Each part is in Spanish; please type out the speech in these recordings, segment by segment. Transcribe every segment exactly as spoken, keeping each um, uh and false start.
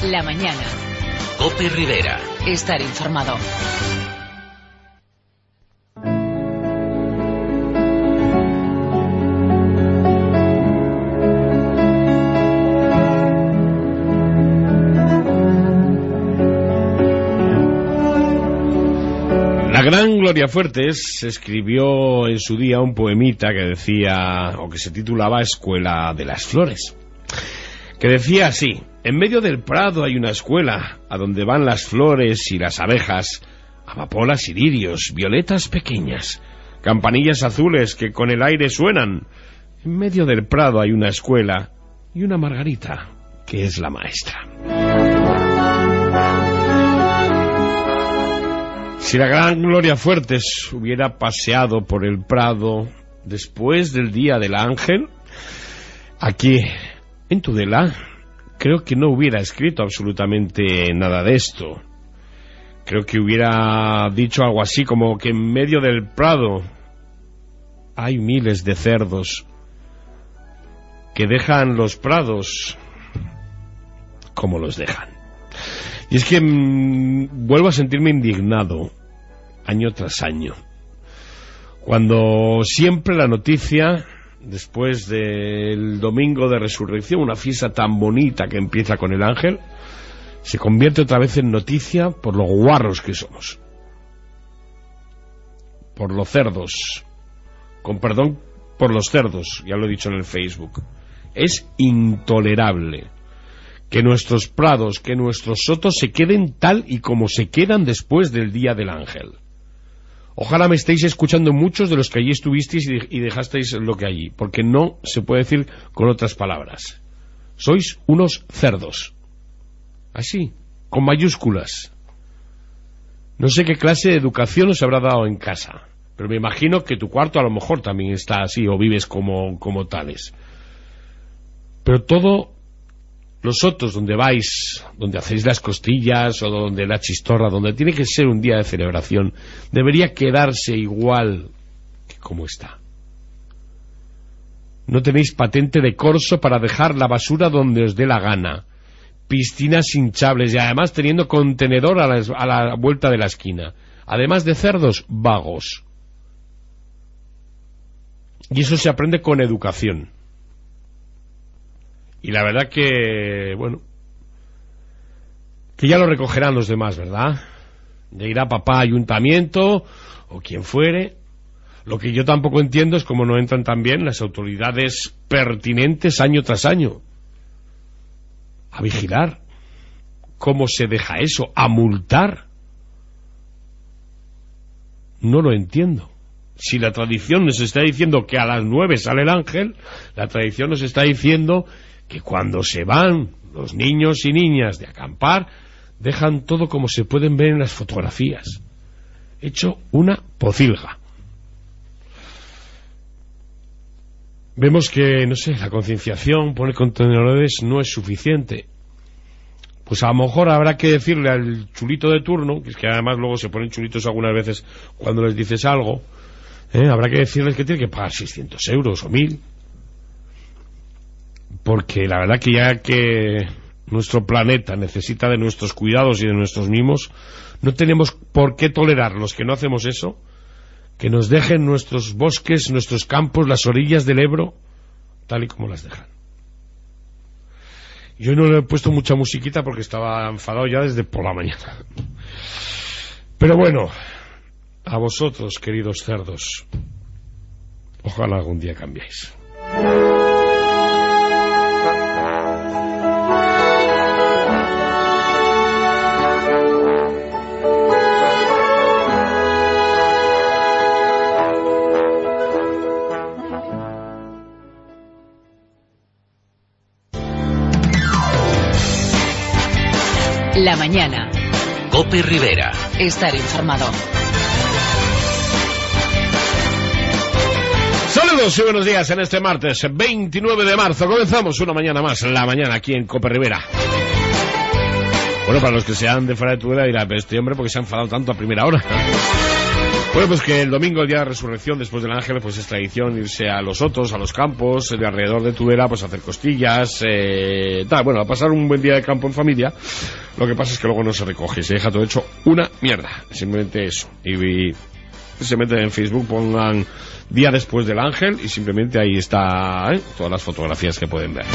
La mañana. COPE Rivera. Estar informado. La gran Gloria Fuertes escribió en su día un poemita que decía, o que se titulaba Escuela de las Flores, que decía así: en medio del prado hay una escuela, a donde van las flores y las abejas, amapolas y lirios, violetas pequeñas, campanillas azules que con el aire suenan. En medio del prado hay una escuela y una Margarita, que es la maestra. Si la gran Gloria Fuertes hubiera paseado por el prado después del Día del Ángel, aquí en Tudela, creo que no hubiera escrito absolutamente nada de esto. Creo que hubiera dicho algo así como que en medio del prado hay miles de cerdos que dejan los prados como los dejan. Y es que mmm, vuelvo a sentirme indignado año tras año, cuando siempre la noticia, después del domingo de resurrección, una fiesta tan bonita que empieza con el ángel, se convierte otra vez en noticia por lo guarros que somos, por los cerdos, con perdón por los cerdos, ya lo he dicho en el Facebook. Es intolerable que nuestros prados, que nuestros sotos se queden tal y como se quedan después del Día del Ángel. Ojalá me estéis escuchando muchos de los que allí estuvisteis y dejasteis lo que allí, porque no se puede decir con otras palabras. Sois unos cerdos. Así, con mayúsculas. No sé qué clase de educación os habrá dado en casa, pero me imagino que tu cuarto a lo mejor también está así, o vives como, como tales. Pero todo... Los otros, donde vais, donde hacéis las costillas o donde la chistorra, donde tiene que ser un día de celebración, debería quedarse igual que como está. No tenéis patente de corso para dejar la basura donde os dé la gana, piscinas hinchables y además teniendo contenedor a la, a la vuelta de la esquina, además de cerdos vagos. Y eso se aprende con educación. Y la verdad que, bueno, que ya lo recogerán los demás, ¿verdad? Ya irá papá ayuntamiento o quien fuere. Lo que yo tampoco entiendo es cómo no entran también las autoridades pertinentes año tras año a vigilar. ¿Cómo se deja eso? ¿A multar? No lo entiendo. Si la tradición nos está diciendo que a las nueve sale el ángel, la tradición nos está diciendo que cuando se van los niños y niñas de acampar, dejan todo como se pueden ver en las fotografías, hecho una pocilga. Vemos que, no sé, la concienciación, poner contenedores no es suficiente. Pues a lo mejor habrá que decirle al chulito de turno, que es que además luego se ponen chulitos algunas veces cuando les dices algo, ¿eh? Habrá que decirles que tiene que pagar seiscientos euros o mil. Porque la verdad que ya que nuestro planeta necesita de nuestros cuidados y de nuestros mimos, no tenemos por qué tolerar los que no hacemos eso, que nos dejen nuestros bosques, nuestros campos, las orillas del Ebro, tal y como las dejan. Yo no le he puesto mucha musiquita porque estaba enfadado ya desde por la mañana. Pero bueno, a vosotros, queridos cerdos, ojalá algún día cambiéis. La mañana. COPE Rivera. Estar informado. Saludos y buenos días en este martes veintinueve de marzo. Comenzamos una mañana más, la mañana aquí en COPE Rivera. Bueno, para los que sean de fuera de Tudela dirán, pero este hombre, ¿por qué se ha enfadado tanto a primera hora? Bueno, pues que el domingo, el día de resurrección, después del ángel, pues es tradición irse a los sotos, a los campos, de alrededor de Tudela, pues a hacer costillas, eh, tal, bueno, a pasar un buen día de campo en familia. Lo que pasa es que luego no se recoge, se deja todo hecho una mierda, simplemente eso. Y, y se meten en Facebook, pongan día después del ángel y simplemente ahí está, ¿eh?, todas las fotografías que pueden ver.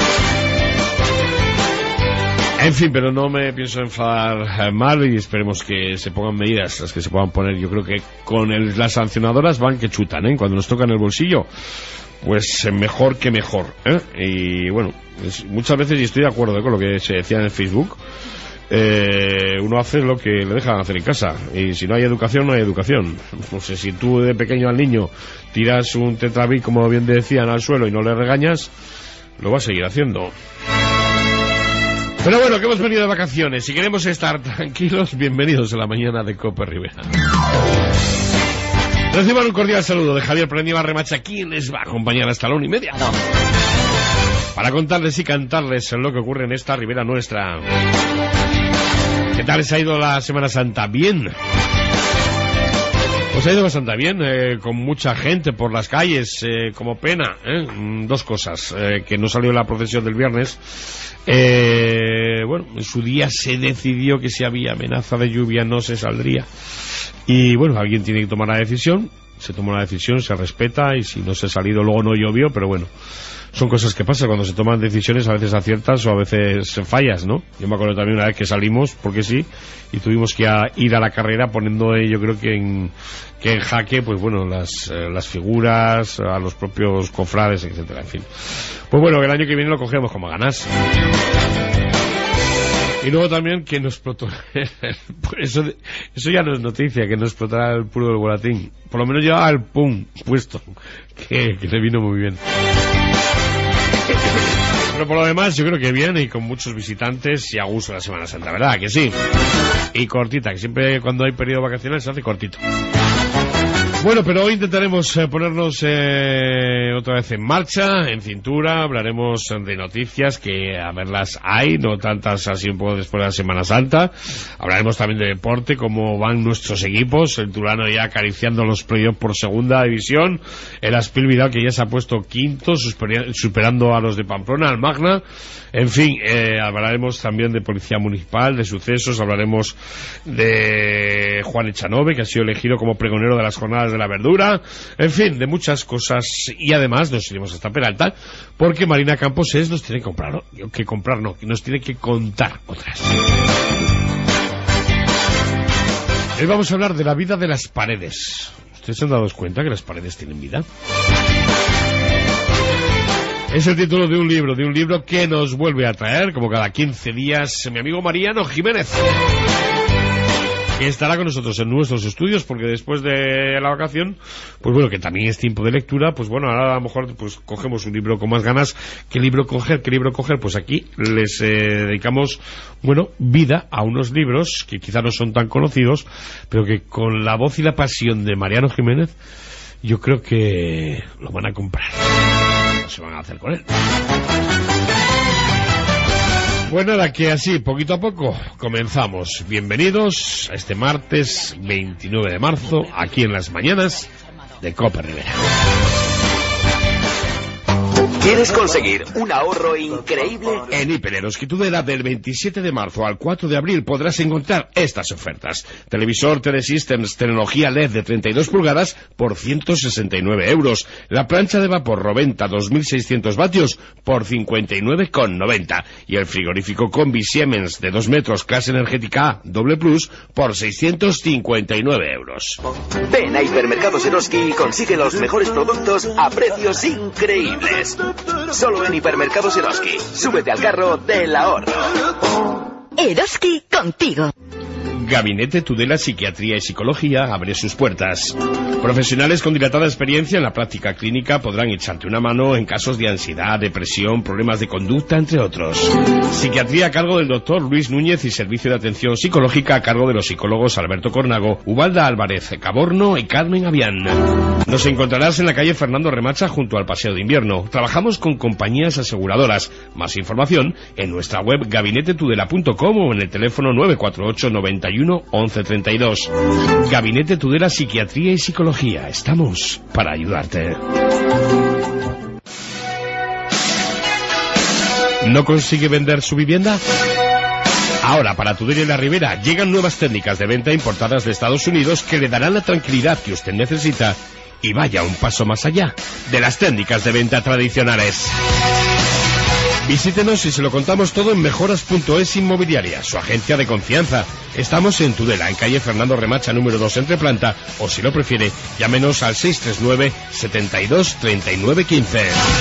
En fin, pero no me pienso enfadar mal y esperemos que se pongan medidas, las que se puedan poner. Yo creo que con el, las sancionadoras van que chutan, ¿eh? Cuando nos tocan el bolsillo, pues mejor que mejor, ¿eh? Y bueno, es, muchas veces, y estoy de acuerdo, ¿eh?, con lo que se decía en el Facebook, eh, uno hace lo que le dejan hacer en casa, y si no hay educación, no hay educación. No sé, si tú de pequeño al niño tiras un tetrabric, como bien decían, al suelo y no le regañas, lo va a seguir haciendo. Pero bueno, que hemos venido de vacaciones. Si queremos estar tranquilos, bienvenidos a la mañana de Cope Rivera. Reciban un cordial saludo de Javier Prendiva Remacha, quien les va a acompañar hasta la una y media, para contarles y cantarles lo que ocurre en esta Ribera nuestra. ¿Qué tal les ha ido la Semana Santa? Bien. Pues ha ido bastante bien, eh, con mucha gente por las calles, eh, como pena, ¿eh? Dos cosas, eh, que no salió la procesión del viernes. Eh, bueno, en su día se decidió que si había amenaza de lluvia no se saldría. Y bueno, alguien tiene que tomar la decisión, se tomó la decisión, se respeta, y si no se ha salido luego no llovió, pero bueno, son cosas que pasan cuando se toman decisiones, a veces aciertas o a veces fallas, ¿no? Yo me acuerdo también una vez que salimos, porque sí, y tuvimos que a, ir a la carrera poniendo, eh, yo creo que en, que en jaque, pues bueno, las, eh, las figuras, a los propios cofrades, etcétera, en fin. Pues bueno, el año que viene lo cogemos como ganas. Y luego también que nos explotó, eso, eso ya no es noticia, que nos explotara el puro del volatín. Por lo menos llevaba el pum puesto, que, que le vino muy bien. Pero por lo demás yo creo que bien, y con muchos visitantes y a gusto la Semana Santa, ¿verdad? Que sí. Y cortita, que siempre cuando hay periodo vacacional se hace cortito. Bueno, pero hoy intentaremos eh, ponernos eh, otra vez en marcha, en cintura. Hablaremos de noticias, que a verlas hay, no tantas así un poco después de la Semana Santa. Hablaremos también de deporte, cómo van nuestros equipos, el Turano ya acariciando los playoffs por segunda división, el Aspil Vidal, que ya se ha puesto quinto, superando a los de Pamplona, al Magna. En fin, eh, hablaremos también de Policía Municipal, de sucesos, hablaremos de Juan Echanove, que ha sido elegido como pregonero de las jornadas de la verdura, en fin, de muchas cosas. Y además nos iremos hasta Peralta, porque Marina Campos es, nos tiene que comprar, ¿no? que comprar no, que nos tiene que contar otras. Hoy vamos a hablar de la vida de las paredes. ¿Ustedes se han dado cuenta que las paredes tienen vida? Es el título de un libro, de un libro que nos vuelve a traer, como cada quince días, mi amigo Mariano Jiménez, que estará con nosotros en nuestros estudios, porque después de la vacación, pues bueno, que también es tiempo de lectura, pues bueno, ahora a lo mejor pues cogemos un libro con más ganas. ¿Qué libro coger? ¿Qué libro coger? Pues aquí les eh, dedicamos, bueno, vida a unos libros que quizá no son tan conocidos, pero que con la voz y la pasión de Mariano Jiménez, yo creo que lo van a comprar. No se van a hacer con él. Bueno, nada, que así, poquito a poco, comenzamos. Bienvenidos a este martes veintinueve de marzo, aquí en las mañanas de Cope Rivera. ¿Quieres conseguir un ahorro increíble? En Hipereroski Tudela, del veintisiete de marzo al cuatro de abril podrás encontrar estas ofertas. Televisor Telesystems tecnología L E D de treinta y dos pulgadas por ciento sesenta y nueve euros. La plancha de vapor Roventa dos mil seiscientos vatios por cincuenta y nueve con noventa. Y el frigorífico Combi Siemens de dos metros clase energética A doble plus por seiscientos cincuenta y nueve euros. Ven a Hipermercados Eroski y consigue los mejores productos a precios increíbles. Solo en Hipermercados Eroski. Súbete al carro del ahorro. Eroski contigo. Gabinete Tudela Psiquiatría y Psicología abre sus puertas. Profesionales con dilatada experiencia en la práctica clínica podrán echarte una mano en casos de ansiedad, depresión, problemas de conducta, entre otros. Psiquiatría a cargo del doctor Luis Núñez y servicio de atención psicológica a cargo de los psicólogos Alberto Cornago, Ubalda Álvarez Caborno y Carmen Avián. Nos encontrarás en la calle Fernando Remacha junto al Paseo de Invierno. Trabajamos con compañías aseguradoras. Más información en nuestra web gabinete tudela punto com o en el teléfono nueve cuatro ocho noventa y y uno, once treinta y dos. Gabinete Tudela Psiquiatría y Psicología. Estamos para ayudarte. ¿No consigue vender su vivienda? Ahora, para Tudela y la Ribera, llegan nuevas técnicas de venta importadas de Estados Unidos que le darán la tranquilidad que usted necesita y vaya un paso más allá de las técnicas de venta tradicionales. Visítenos y se lo contamos todo en mejoras punto es Inmobiliaria, su agencia de confianza. Estamos en Tudela, en calle Fernando Remacha, número dos, entre planta, o si lo prefiere, llámenos al seis tres nueve, setenta y dos, treinta y nueve, quince.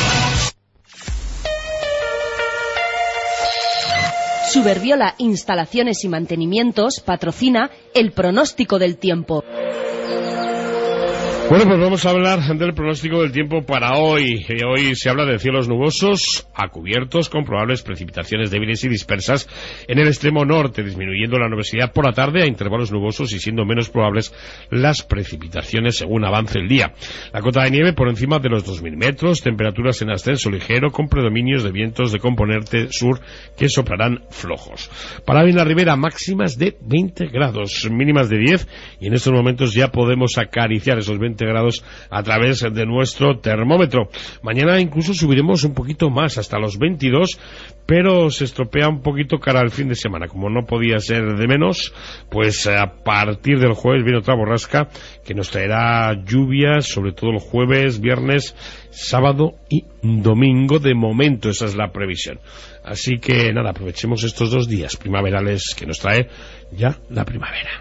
Suberbiola Instalaciones y Mantenimientos patrocina el pronóstico del tiempo. Bueno, pues vamos a hablar del pronóstico del tiempo para hoy. Hoy se habla de cielos nubosos a cubiertos con probables precipitaciones débiles y dispersas en el extremo norte, disminuyendo la nubosidad por la tarde a intervalos nubosos y siendo menos probables las precipitaciones según avance el día. La cota de nieve por encima de los dos mil metros, temperaturas en ascenso ligero con predominios de vientos de componente sur que soplarán flojos. Para hoy en la Ribera, máximas de veinte grados, mínimas de diez, y en estos momentos ya podemos acariciar esos veinte grados a través de nuestro termómetro. Mañana incluso subiremos un poquito más, hasta los veintidós, pero se estropea un poquito cara al fin de semana. Como no podía ser de menos, pues a partir del jueves viene otra borrasca que nos traerá lluvias, sobre todo el jueves, viernes, sábado y domingo. De momento esa es la previsión. Así que nada, aprovechemos estos dos días primaverales que nos trae ya la primavera.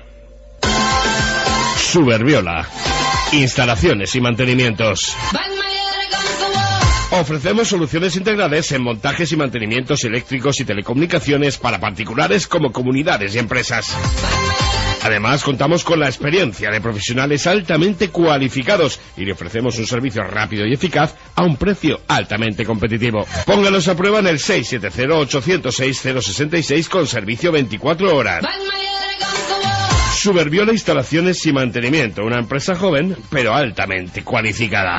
Suberbiola Instalaciones y Mantenimientos. Ofrecemos soluciones integrales en montajes y mantenimientos eléctricos y telecomunicaciones para particulares como comunidades y empresas. Además, contamos con la experiencia de profesionales altamente cualificados y le ofrecemos un servicio rápido y eficaz a un precio altamente competitivo. Póngalos a prueba en el seis siete cero, ocho cero seis, cero seis seis con servicio veinticuatro horas. Suberbiola Instalaciones y Mantenimiento, una empresa joven pero altamente cualificada.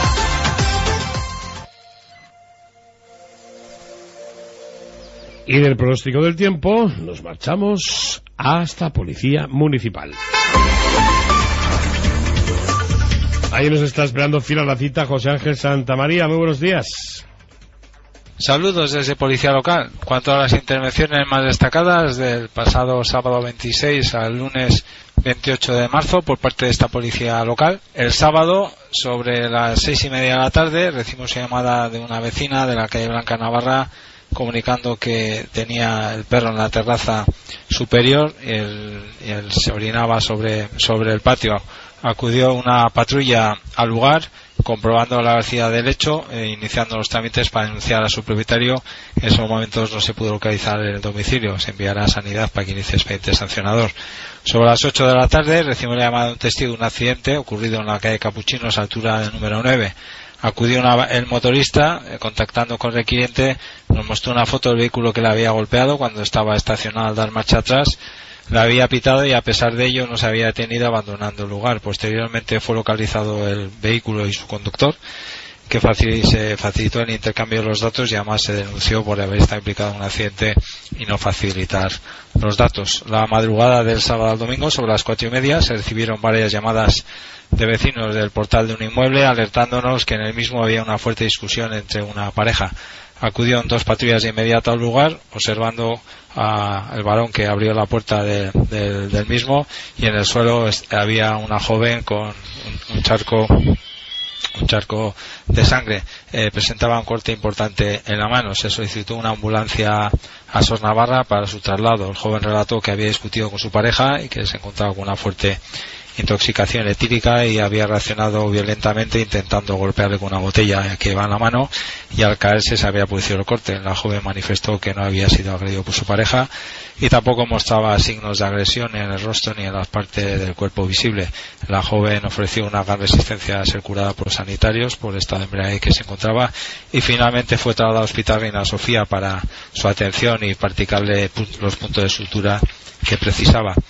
Y del pronóstico del tiempo nos marchamos hasta Policía Municipal. Ahí nos está esperando fila la cita José Ángel Santamaría. Muy buenos días. Saludos desde Policía Local. Cuanto a las intervenciones más destacadas del pasado sábado veintiséis al lunes veintiocho de marzo por parte de esta Policía Local, el sábado sobre las seis y media de la tarde recibimos una llamada de una vecina de la calle Blanca Navarra comunicando que tenía el perro en la terraza superior y él, y él se orinaba sobre, sobre el patio. Acudió una patrulla al lugar, comprobando la veracidad del hecho e iniciando los trámites para denunciar a su propietario. En esos momentos no se pudo localizar el domicilio. Se enviará a Sanidad para que inicie expediente sancionador. Sobre las ocho de la tarde recibimos la llamada de un testigo de un accidente ocurrido en la calle Capuchinos, altura del número nueve. Acudió una, el motorista, eh, contactando con el requiriente, nos mostró una foto del vehículo que le había golpeado cuando estaba estacionado al dar marcha atrás. Le había pitado y a pesar de ello no se había detenido, abandonando el lugar. Posteriormente fue localizado el vehículo y su conductor, que facil- se facilitó el intercambio de los datos y además se denunció por haber estado implicado en un accidente y no facilitar los datos. La madrugada del sábado al domingo, sobre las cuatro y media, se recibieron varias llamadas de vecinos del portal de un inmueble alertándonos que en el mismo había una fuerte discusión entre una pareja. Acudieron dos patrullas de inmediato al lugar, observando al varón que abrió la puerta de, de, del mismo, y en el suelo había una joven con un, un charco un charco de sangre. Eh, presentaba un corte importante en la mano. Se solicitó una ambulancia a Sos Navarra para su traslado. El joven relató que había discutido con su pareja y que se encontraba con una fuerte intoxicación etílica y había reaccionado violentamente intentando golpearle con una botella que iba en la mano, y al caerse se había producido el corte. La joven manifestó que no había sido agredido por su pareja y tampoco mostraba signos de agresión en el rostro ni en las partes del cuerpo visible. La joven ofreció una gran resistencia a ser curada por sanitarios por el estado de embriaguez que se encontraba y finalmente fue trasladada al Hospital Reina Sofía para su atención y practicarle los puntos de sutura que precisaba.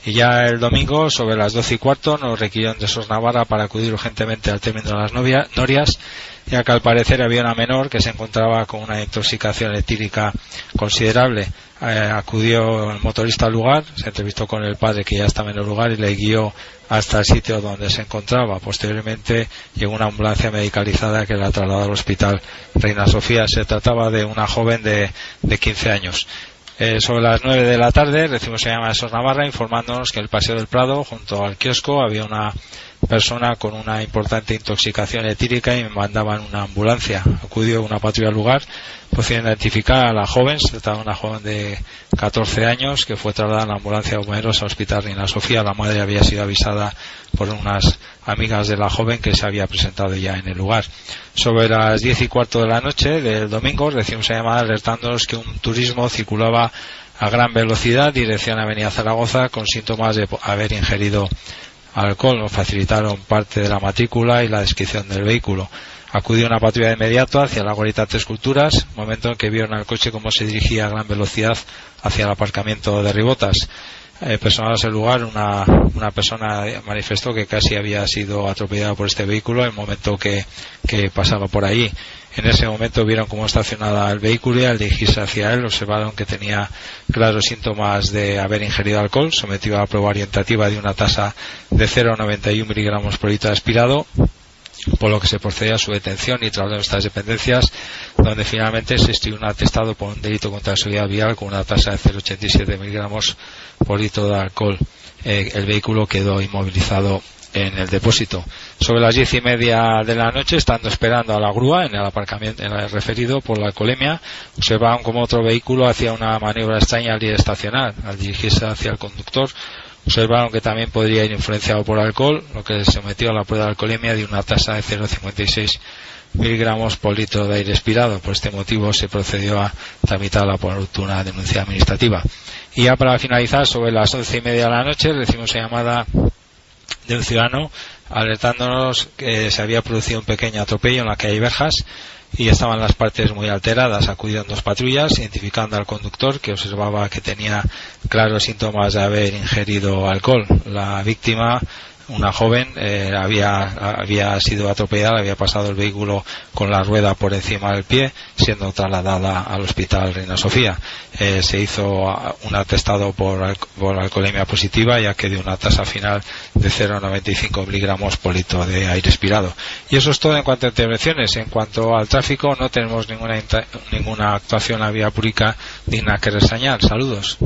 Y ya el domingo, sobre las doce y cuarto, nos requirieron de SOS Navarra para acudir urgentemente al término de las novia, Norias, ya que al parecer había una menor que se encontraba con una intoxicación etílica considerable. Eh, acudió el motorista al lugar, se entrevistó con el padre que ya estaba en el lugar y le guió hasta el sitio donde se encontraba. Posteriormente llegó una ambulancia medicalizada que la trasladó al hospital Reina Sofía. Se trataba de una joven de, de quince años. Eh, sobre las nueve de la tarde recibimos una llamada de SOS Navarra informándonos que en el Paseo del Prado, junto al kiosco, había una persona con una importante intoxicación etílica y me mandaban una ambulancia. Acudió una patrulla al lugar, pudieron identificar a la joven. Se trataba de una joven de catorce años que fue trasladada en la ambulancia de bomberos al hospital Reina Sofía. La madre había sido avisada por unas amigas de la joven que se había presentado ya en el lugar. Sobre las diez y cuarto de la noche del domingo recibimos una llamada alertándonos que un turismo circulaba a gran velocidad dirección a Avenida Zaragoza con síntomas de haber ingerido alcohol. Nos facilitaron parte de la matrícula y la descripción del vehículo. Acudió una patrulla de inmediato hacia la guarita Tres Culturas, momento en que vieron al coche cómo se dirigía a gran velocidad hacia el aparcamiento de Ribotas. Eh, personados en el lugar, una, una persona manifestó que casi había sido atropellada por este vehículo en el momento que, que pasaba por ahí. En ese momento vieron cómo estacionaba el vehículo y al dirigirse hacia él observaron que tenía claros síntomas de haber ingerido alcohol, sometido a la prueba orientativa de una tasa de cero coma noventa y uno miligramos por litro aspirado, por lo que se procedió a su detención y traslado a nuestras dependencias, donde finalmente se estudió un atestado por un delito contra la seguridad vial con una tasa de cero coma ochenta y siete miligramos por litro de alcohol. Eh, el vehículo quedó inmovilizado en el depósito. Sobre las diez y media de la noche, estando esperando a la grúa en el aparcamiento en el referido por la alcoholemia, observaron como otro vehículo hacía una maniobra extraña al ir a estacionar. Al dirigirse hacia el conductor, observaron que también podría ir influenciado por alcohol, lo que se sometió a la prueba de alcoholemia de una tasa de cero coma cincuenta y seis miligramos por litro de aire expirado. Por este motivo se procedió a tramitar la oportuna denuncia administrativa. Y ya para finalizar, sobre las once y media de la noche recibimos una llamada de un ciudadano alertándonos que se había producido un pequeño atropello en la calle Verjas y estaban las partes muy alteradas. Acudieron dos patrullas identificando al conductor, que observaba que tenía claros síntomas de haber ingerido alcohol. La víctima, una joven, eh, había, había sido atropellada, había pasado el vehículo con la rueda por encima del pie, siendo trasladada al hospital Reina Sofía. Eh, se hizo un atestado por, por alcoholemia positiva, ya que dio una tasa final de cero coma noventa y cinco miligramos por litro de aire expirado. Y eso es todo en cuanto a intervenciones. En cuanto al tráfico, no tenemos ninguna, ninguna actuación a vía pública digna que reseñar. Saludos.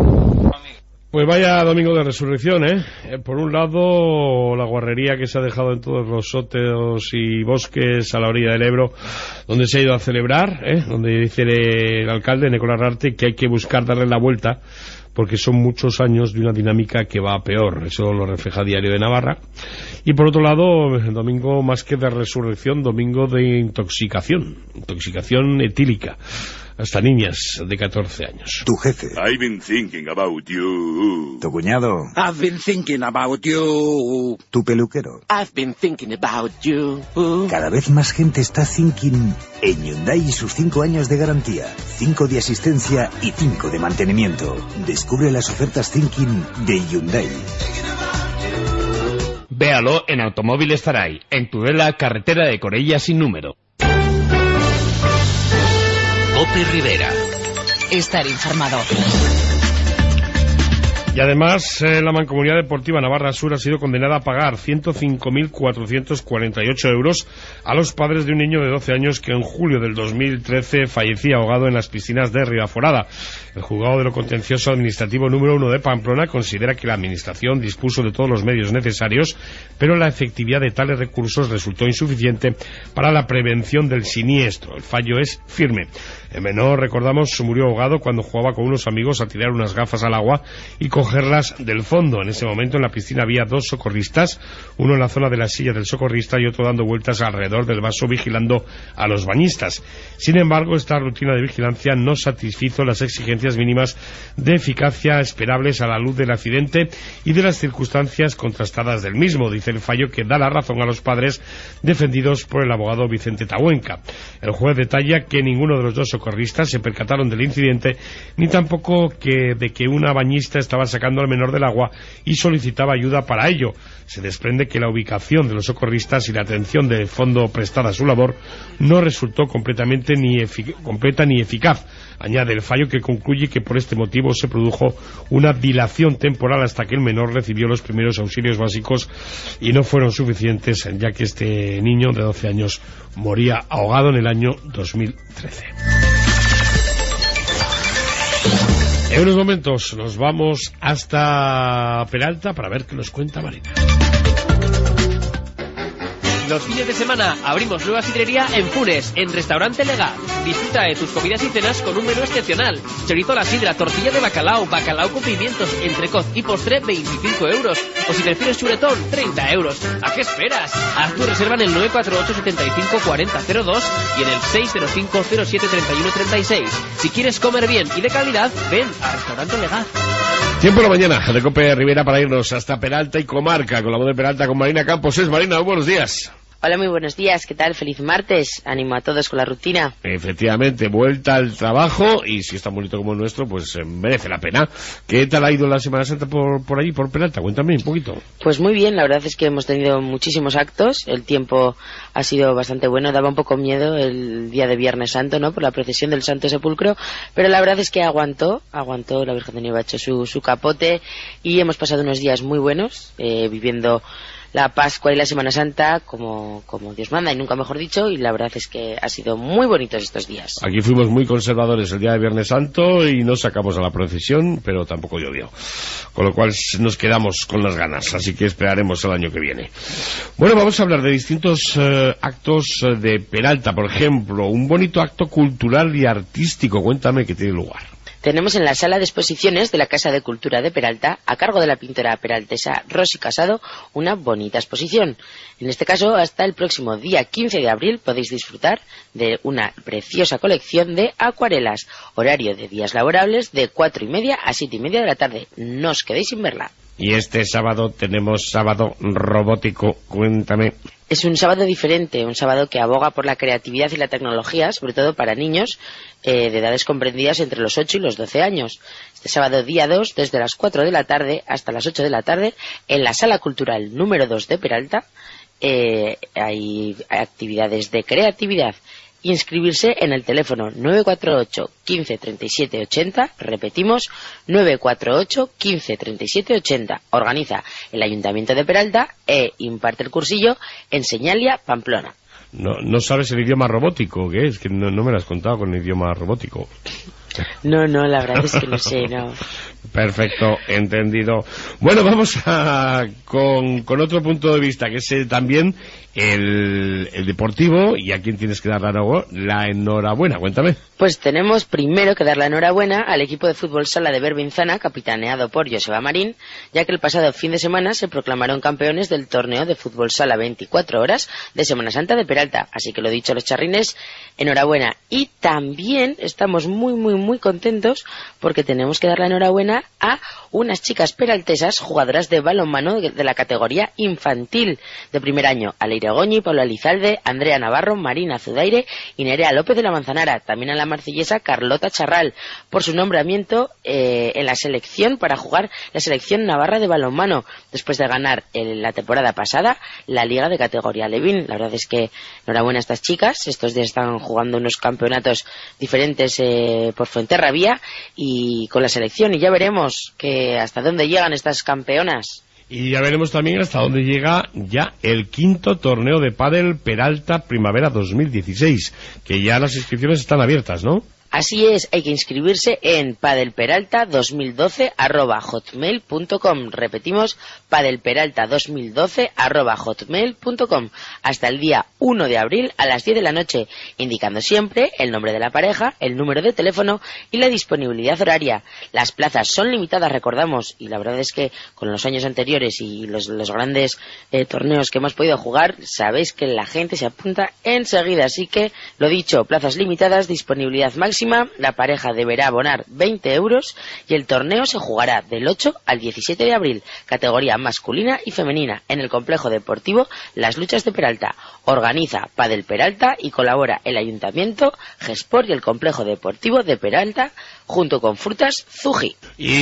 Pues vaya domingo de resurrección, ¿eh? ¿eh? Por un lado, la guarrería que se ha dejado en todos los sóteos y bosques a la orilla del Ebro, donde se ha ido a celebrar, ¿eh? Donde dice el alcalde, Nicolás Rarte, que hay que buscar darle la vuelta, porque son muchos años de una dinámica que va a peor. Eso lo refleja Diario de Navarra. Y por otro lado, el domingo más que de resurrección, domingo de intoxicación, intoxicación etílica. Hasta niñas de catorce años. Tu jefe. I've been thinking about you. Tu cuñado. I've been thinking about you. Tu peluquero. I've been thinking about you. Cada vez más gente está thinking en Hyundai y sus cinco años de garantía, cinco de asistencia y cinco de mantenimiento. Descubre las ofertas thinking de Hyundai. Véalo en Automóviles Zaray, en Tudela, carretera de Corella sin número. Cope Rivera. Estar informado. Y además, eh, la Mancomunidad Deportiva Navarra Sur ha sido condenada a pagar ciento cinco mil cuatrocientos cuarenta y ocho euros a los padres de un niño de doce años que en julio del dos mil trece fallecía ahogado en las piscinas de Ribaforada. El juzgado de lo contencioso administrativo número uno de Pamplona considera que la Administración dispuso de todos los medios necesarios, pero la efectividad de tales recursos resultó insuficiente para la prevención del siniestro. El fallo es firme. El menor, recordamos, murió ahogado cuando jugaba con unos amigos a tirar unas gafas al agua y cogerlas del fondo. En ese momento en la piscina había dos socorristas, uno en la zona de la silla del socorrista y otro dando vueltas alrededor del vaso vigilando a los bañistas. Sin embargo, esta rutina de vigilancia no satisfizo las exigencias mínimas de eficacia esperables a la luz del accidente y de las circunstancias contrastadas del mismo, dice el fallo, que da la razón a los padres defendidos por el abogado Vicente Tahuenca. El juez detalla que ninguno de los dos socorristas se percataron del incidente, ni tampoco que de que una bañista estaba sacando al menor del agua y solicitaba ayuda para ello. Se desprende que la ubicación de los socorristas y la atención de fondo prestada a su labor no resultó completamente ni efic- completa ni eficaz. Añade el fallo que concluye que por este motivo se produjo una dilación temporal hasta que el menor recibió los primeros auxilios básicos y no fueron suficientes, ya que este niño de doce años moría ahogado en el año dos mil trece. En unos momentos nos vamos hasta Peralta para ver qué nos cuenta Marina. Los fines de semana abrimos nueva sidrería en Funes, en Restaurante Lega. Disfruta de tus comidas y cenas con un menú excepcional. Chorizo a la sidra, tortilla de bacalao, bacalao con pimientos, entrecot y postre veinticinco euros. O si prefieres chuletón, treinta euros. ¿A qué esperas? Haz tu reserva en el nueve cuatro ocho, setenta y cinco, cuarenta cero dos y en el seis cero cinco, cero siete, treinta y uno, treinta y seis. Si quieres comer bien y de calidad, ven a Restaurante Lega. Tiempo de la mañana de Cope Rivera para irnos hasta Peralta y Comarca con la voz de Peralta con Marina Campos. Es Marina, buenos días. Hola, muy buenos días, ¿qué tal? Feliz martes, ánimo a todos con la rutina. Efectivamente, vuelta al trabajo y si es tan bonito como el nuestro, pues eh, merece la pena. ¿Qué tal ha ido la Semana Santa por, por allí, por Peralta? Cuéntame un poquito. Pues muy bien, la verdad es que hemos tenido muchísimos actos, el tiempo ha sido bastante bueno, daba un poco miedo el día de Viernes Santo, ¿no?, por la procesión del Santo Sepulcro, pero la verdad es que aguantó, aguantó, la Virgen de Nieva ha hecho su, su capote y hemos pasado unos días muy buenos, eh, viviendo la Pascua y la Semana Santa como, como Dios manda y nunca mejor dicho, y la verdad es que ha sido muy bonitos estos días. Aquí fuimos muy conservadores el día de Viernes Santo y no sacamos a la procesión, pero tampoco llovió, con lo cual nos quedamos con las ganas, así que esperaremos el año que viene. Bueno, vamos a hablar de distintos eh, actos de Peralta, por ejemplo, un bonito acto cultural y artístico, cuéntame qué tiene lugar. Tenemos en la sala de exposiciones de la Casa de Cultura de Peralta, a cargo de la pintora peraltesa Rosy Casado, una bonita exposición. En este caso, hasta el próximo día quince de abril podéis disfrutar de una preciosa colección de acuarelas. Horario de días laborables de cuatro y media a siete y media de la tarde. No os quedéis sin verla. Y este sábado tenemos sábado robótico, cuéntame. Es un sábado diferente, un sábado que aboga por la creatividad y la tecnología, sobre todo para niños eh, de edades comprendidas entre los ocho y los doce años. Este sábado día dos, desde las cuatro de la tarde hasta las ocho de la tarde, en la Sala Cultural número dos de Peralta, eh, hay actividades de creatividad. Inscribirse en el teléfono nueve cuatro ocho, quince, treinta y siete, ochenta, repetimos, nueve cuatro ocho, quince, treinta y siete, ochenta. Organiza el Ayuntamiento de Peralta e imparte el cursillo en Señalia, Pamplona. No, no sabes el idioma robótico, ¿qué es? Que no, no me lo has contado con el idioma robótico. No, no, la verdad es que no sé, no. Perfecto, entendido. Bueno, vamos a con, con otro punto de vista, que es eh, también el, el deportivo, y a quién tienes que dar la, la enhorabuena, cuéntame. Pues tenemos primero que dar la enhorabuena al equipo de fútbol sala de Berbinzana, capitaneado por Joseba Marín, ya que el pasado fin de semana se proclamaron campeones del torneo de fútbol sala veinticuatro horas de Semana Santa de Peralta. Así que lo dicho, los charrines, enhorabuena. Y también estamos muy, muy, muy contentos porque tenemos que dar la enhorabuena a unas chicas peraltesas, jugadoras de balonmano de la categoría infantil de primer año, Aleire Goñi, Pablo Elizalde, Andrea Navarro, Marina Zudaire y Nerea López de la Manzanara, también a la marcellesa Carlota Charral, por su nombramiento eh, en la selección para jugar la selección navarra de balonmano, después de ganar en la temporada pasada la liga de categoría Levín. La verdad es que enhorabuena a estas chicas, estos días están jugando unos campeonatos diferentes eh, por Fuenterrabía y con la selección, y ya veremos que hasta dónde llegan estas campeonas. Y ya veremos también hasta dónde llega ya el quinto torneo de pádel Peralta Primavera dos mil dieciséis, que ya las inscripciones están abiertas, ¿no? Así es, hay que inscribirse en padelperalta dos mil doce arroba hotmail punto com. Repetimos, padelperalta dos mil doce arroba hotmail punto com, hasta el día uno de abril a las diez de la noche, indicando siempre el nombre de la pareja, el número de teléfono y la disponibilidad horaria. Las plazas son limitadas, recordamos, y la verdad es que con los años anteriores y los, los grandes eh, torneos que hemos podido jugar, sabéis que la gente se apunta enseguida. Así que, lo dicho, plazas limitadas, disponibilidad máxima próxima la pareja deberá abonar veinte euros y el torneo se jugará del ocho al diecisiete de abril, categoría masculina y femenina, en el complejo deportivo Las Luchas de Peralta. Organiza Padel Peralta y colabora el Ayuntamiento, Gesport y el complejo deportivo de Peralta, junto con Frutas Zuji.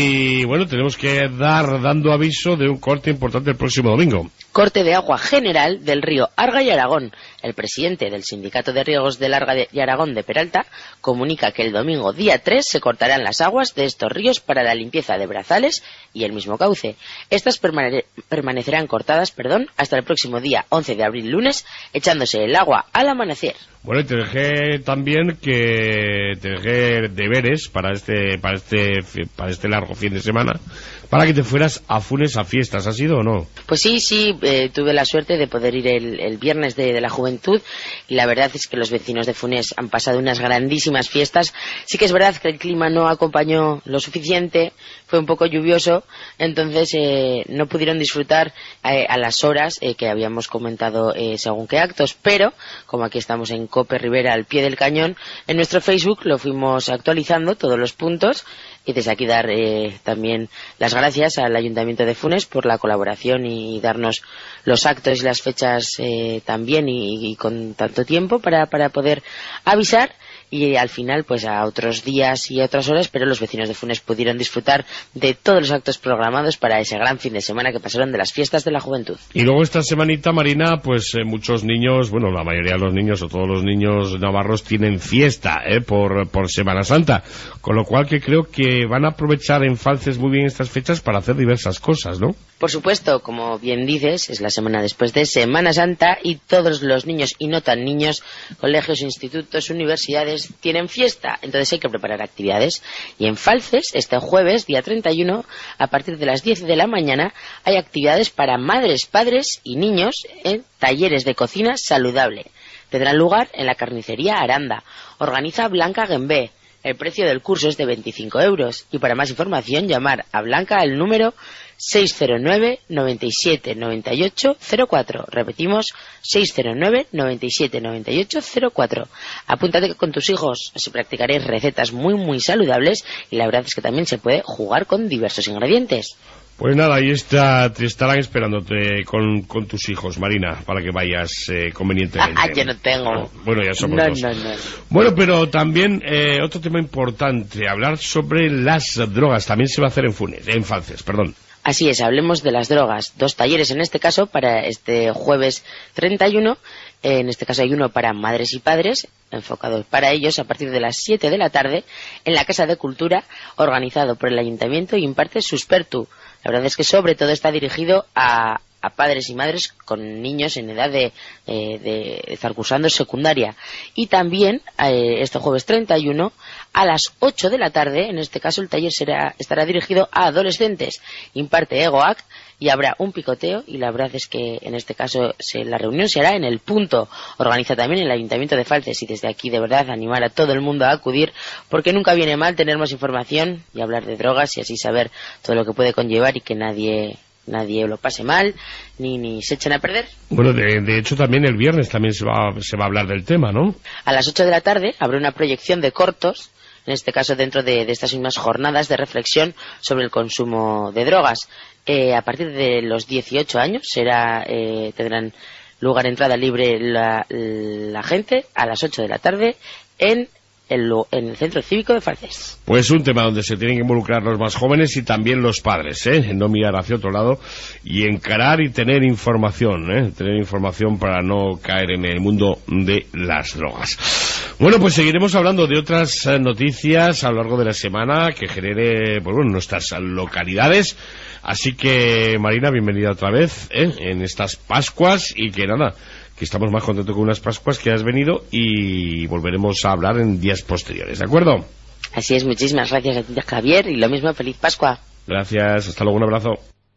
Y bueno, tenemos que dar dando aviso de un corte importante el próximo domingo. Corte de agua general del río Arga y Aragón. El presidente del Sindicato de Riegos del Arga y Aragón de Peralta comunica que el domingo día tres se cortarán las aguas de estos ríos para la limpieza de brazales y el mismo cauce. Estas permane- permanecerán cortadas perdón, hasta el próximo día once de abril, lunes, echándose el agua al amanecer. Bueno, y te dejé también que te dejé deberes para este para este para este largo fin de semana, para que te fueras a Funes a fiestas. ¿Has ido o no? Pues sí, sí, eh, tuve la suerte de poder ir el, el viernes de, de la juventud, y la verdad es que los vecinos de Funes han pasado unas grandísimas fiestas. Sí que es verdad que el clima no acompañó lo suficiente, fue un poco lluvioso, entonces eh, no pudieron disfrutar eh, a las horas eh, que habíamos comentado eh, según qué actos, pero como aquí estamos en Cope Rivera al pie del cañón, en nuestro Facebook lo fuimos actualizando todos los puntos. Y desde aquí dar eh, también las gracias al Ayuntamiento de Funes por la colaboración y darnos los actos y las fechas eh, también y, y con tanto tiempo para, para poder avisar. Y al final pues a otros días y a otras horas, pero los vecinos de Funes pudieron disfrutar de todos los actos programados para ese gran fin de semana que pasaron de las fiestas de la juventud. Y luego esta semanita, Marina, pues eh, muchos niños, bueno, la mayoría de los niños o todos los niños navarros tienen fiesta eh, por, por Semana Santa, con lo cual que creo que van a aprovechar en Falces muy bien estas fechas para hacer diversas cosas, ¿no? Por supuesto, como bien dices, es la semana después de Semana Santa y todos los niños y no tan niños, colegios, institutos, universidades, tienen fiesta, entonces hay que preparar actividades. Y en Falces, este jueves, día treinta y uno, a partir de las diez de la mañana, hay actividades para madres, padres y niños en talleres de cocina saludable. Tendrán lugar en la carnicería Aranda. Organiza Blanca Gembé. El precio del curso es de veinticinco euros. Y para más información, llamar a Blanca al número seis cero nueve, noventa y siete, noventa y ocho, cero cuatro. Repetimos, seis cero nueve, noventa y siete, noventa y ocho, cero cuatro. Apúntate con tus hijos, así practicaréis recetas muy muy saludables y la verdad es que también se puede jugar con diversos ingredientes. Pues nada, ahí está, te estarán esperándote con, con tus hijos, Marina, para que vayas eh, convenientemente. Ah, yo no tengo. Bueno, ya somos no, dos. No, no. Bueno, pero también eh, otro tema importante, hablar sobre las drogas. También se va a hacer en Funes, en Falces, perdón. Así es, hablemos de las drogas. Dos talleres en este caso para este jueves treinta y uno. En este caso hay uno para madres y padres, enfocados para ellos a partir de las siete de la tarde, en la Casa de Cultura, organizado por el Ayuntamiento y imparte Suspertu. La verdad es que sobre todo está dirigido a, a padres y madres con niños en edad de, eh, de estar cursando secundaria. Y también eh, este jueves treinta y uno a las ocho de la tarde, en este caso el taller será, estará dirigido a adolescentes. Imparte EGOAC y habrá un picoteo, y la verdad es que en este caso se, la reunión se hará en el punto. Organiza también el Ayuntamiento de Falces, y desde aquí de verdad animar a todo el mundo a acudir, porque nunca viene mal tener más información y hablar de drogas y así saber todo lo que puede conllevar y que nadie nadie lo pase mal ni, ni se echen a perder. Bueno, de, de hecho también el viernes también se va, se va a hablar del tema, ¿no? A las ocho de la tarde habrá una proyección de cortos, en este caso dentro de, de estas mismas jornadas de reflexión sobre el consumo de drogas. Eh, a partir de los dieciocho años será eh, tendrán lugar entrada libre la, la gente a las ocho de la tarde en el, en el Centro Cívico de Falces. Pues un tema donde se tienen que involucrar los más jóvenes y también los padres, ¿eh? No mirar hacia otro lado y encarar y tener información, ¿eh? Tener información para no caer en el mundo de las drogas. Bueno, pues seguiremos hablando de otras eh, noticias a lo largo de la semana que genere, pues bueno, nuestras localidades. Así que, Marina, bienvenida otra vez ¿eh? en estas Pascuas, y que nada, que estamos más contentos con unas Pascuas que has venido, y volveremos a hablar en días posteriores, ¿de acuerdo? Así es, muchísimas gracias a ti, Javier, y lo mismo, feliz Pascua. Gracias, hasta luego, un abrazo.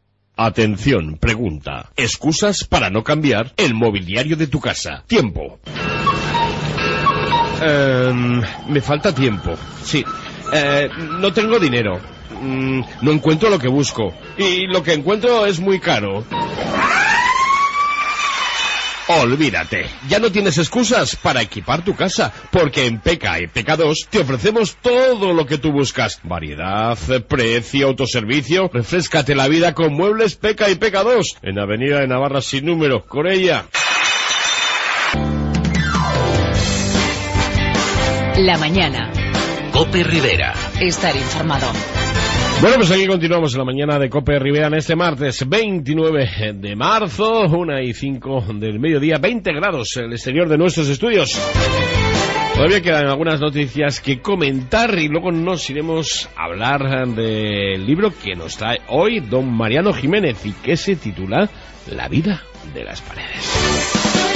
Atención, pregunta. Excusas para no cambiar el mobiliario de tu casa. Tiempo. Eh, me falta tiempo, sí. Eh, no tengo dinero. Mm, no encuentro lo que busco. Y lo que encuentro es muy caro. Olvídate, ya no tienes excusas para equipar tu casa, porque en P K y P K dos te ofrecemos todo lo que tú buscas. Variedad, precio, autoservicio. Refréscate la vida con Muebles P K y P K dos, en Avenida de Navarra sin número, Corella. La mañana. COPE Rivera. Estar informado. Bueno, pues aquí continuamos en la mañana de COPE Rivera en este martes veintinueve de marzo, una y cinco del mediodía, veinte grados en el exterior de nuestros estudios. Todavía quedan algunas noticias que comentar y luego nos iremos a hablar del libro que nos trae hoy don Mariano Jiménez y que se titula La vida de las paredes.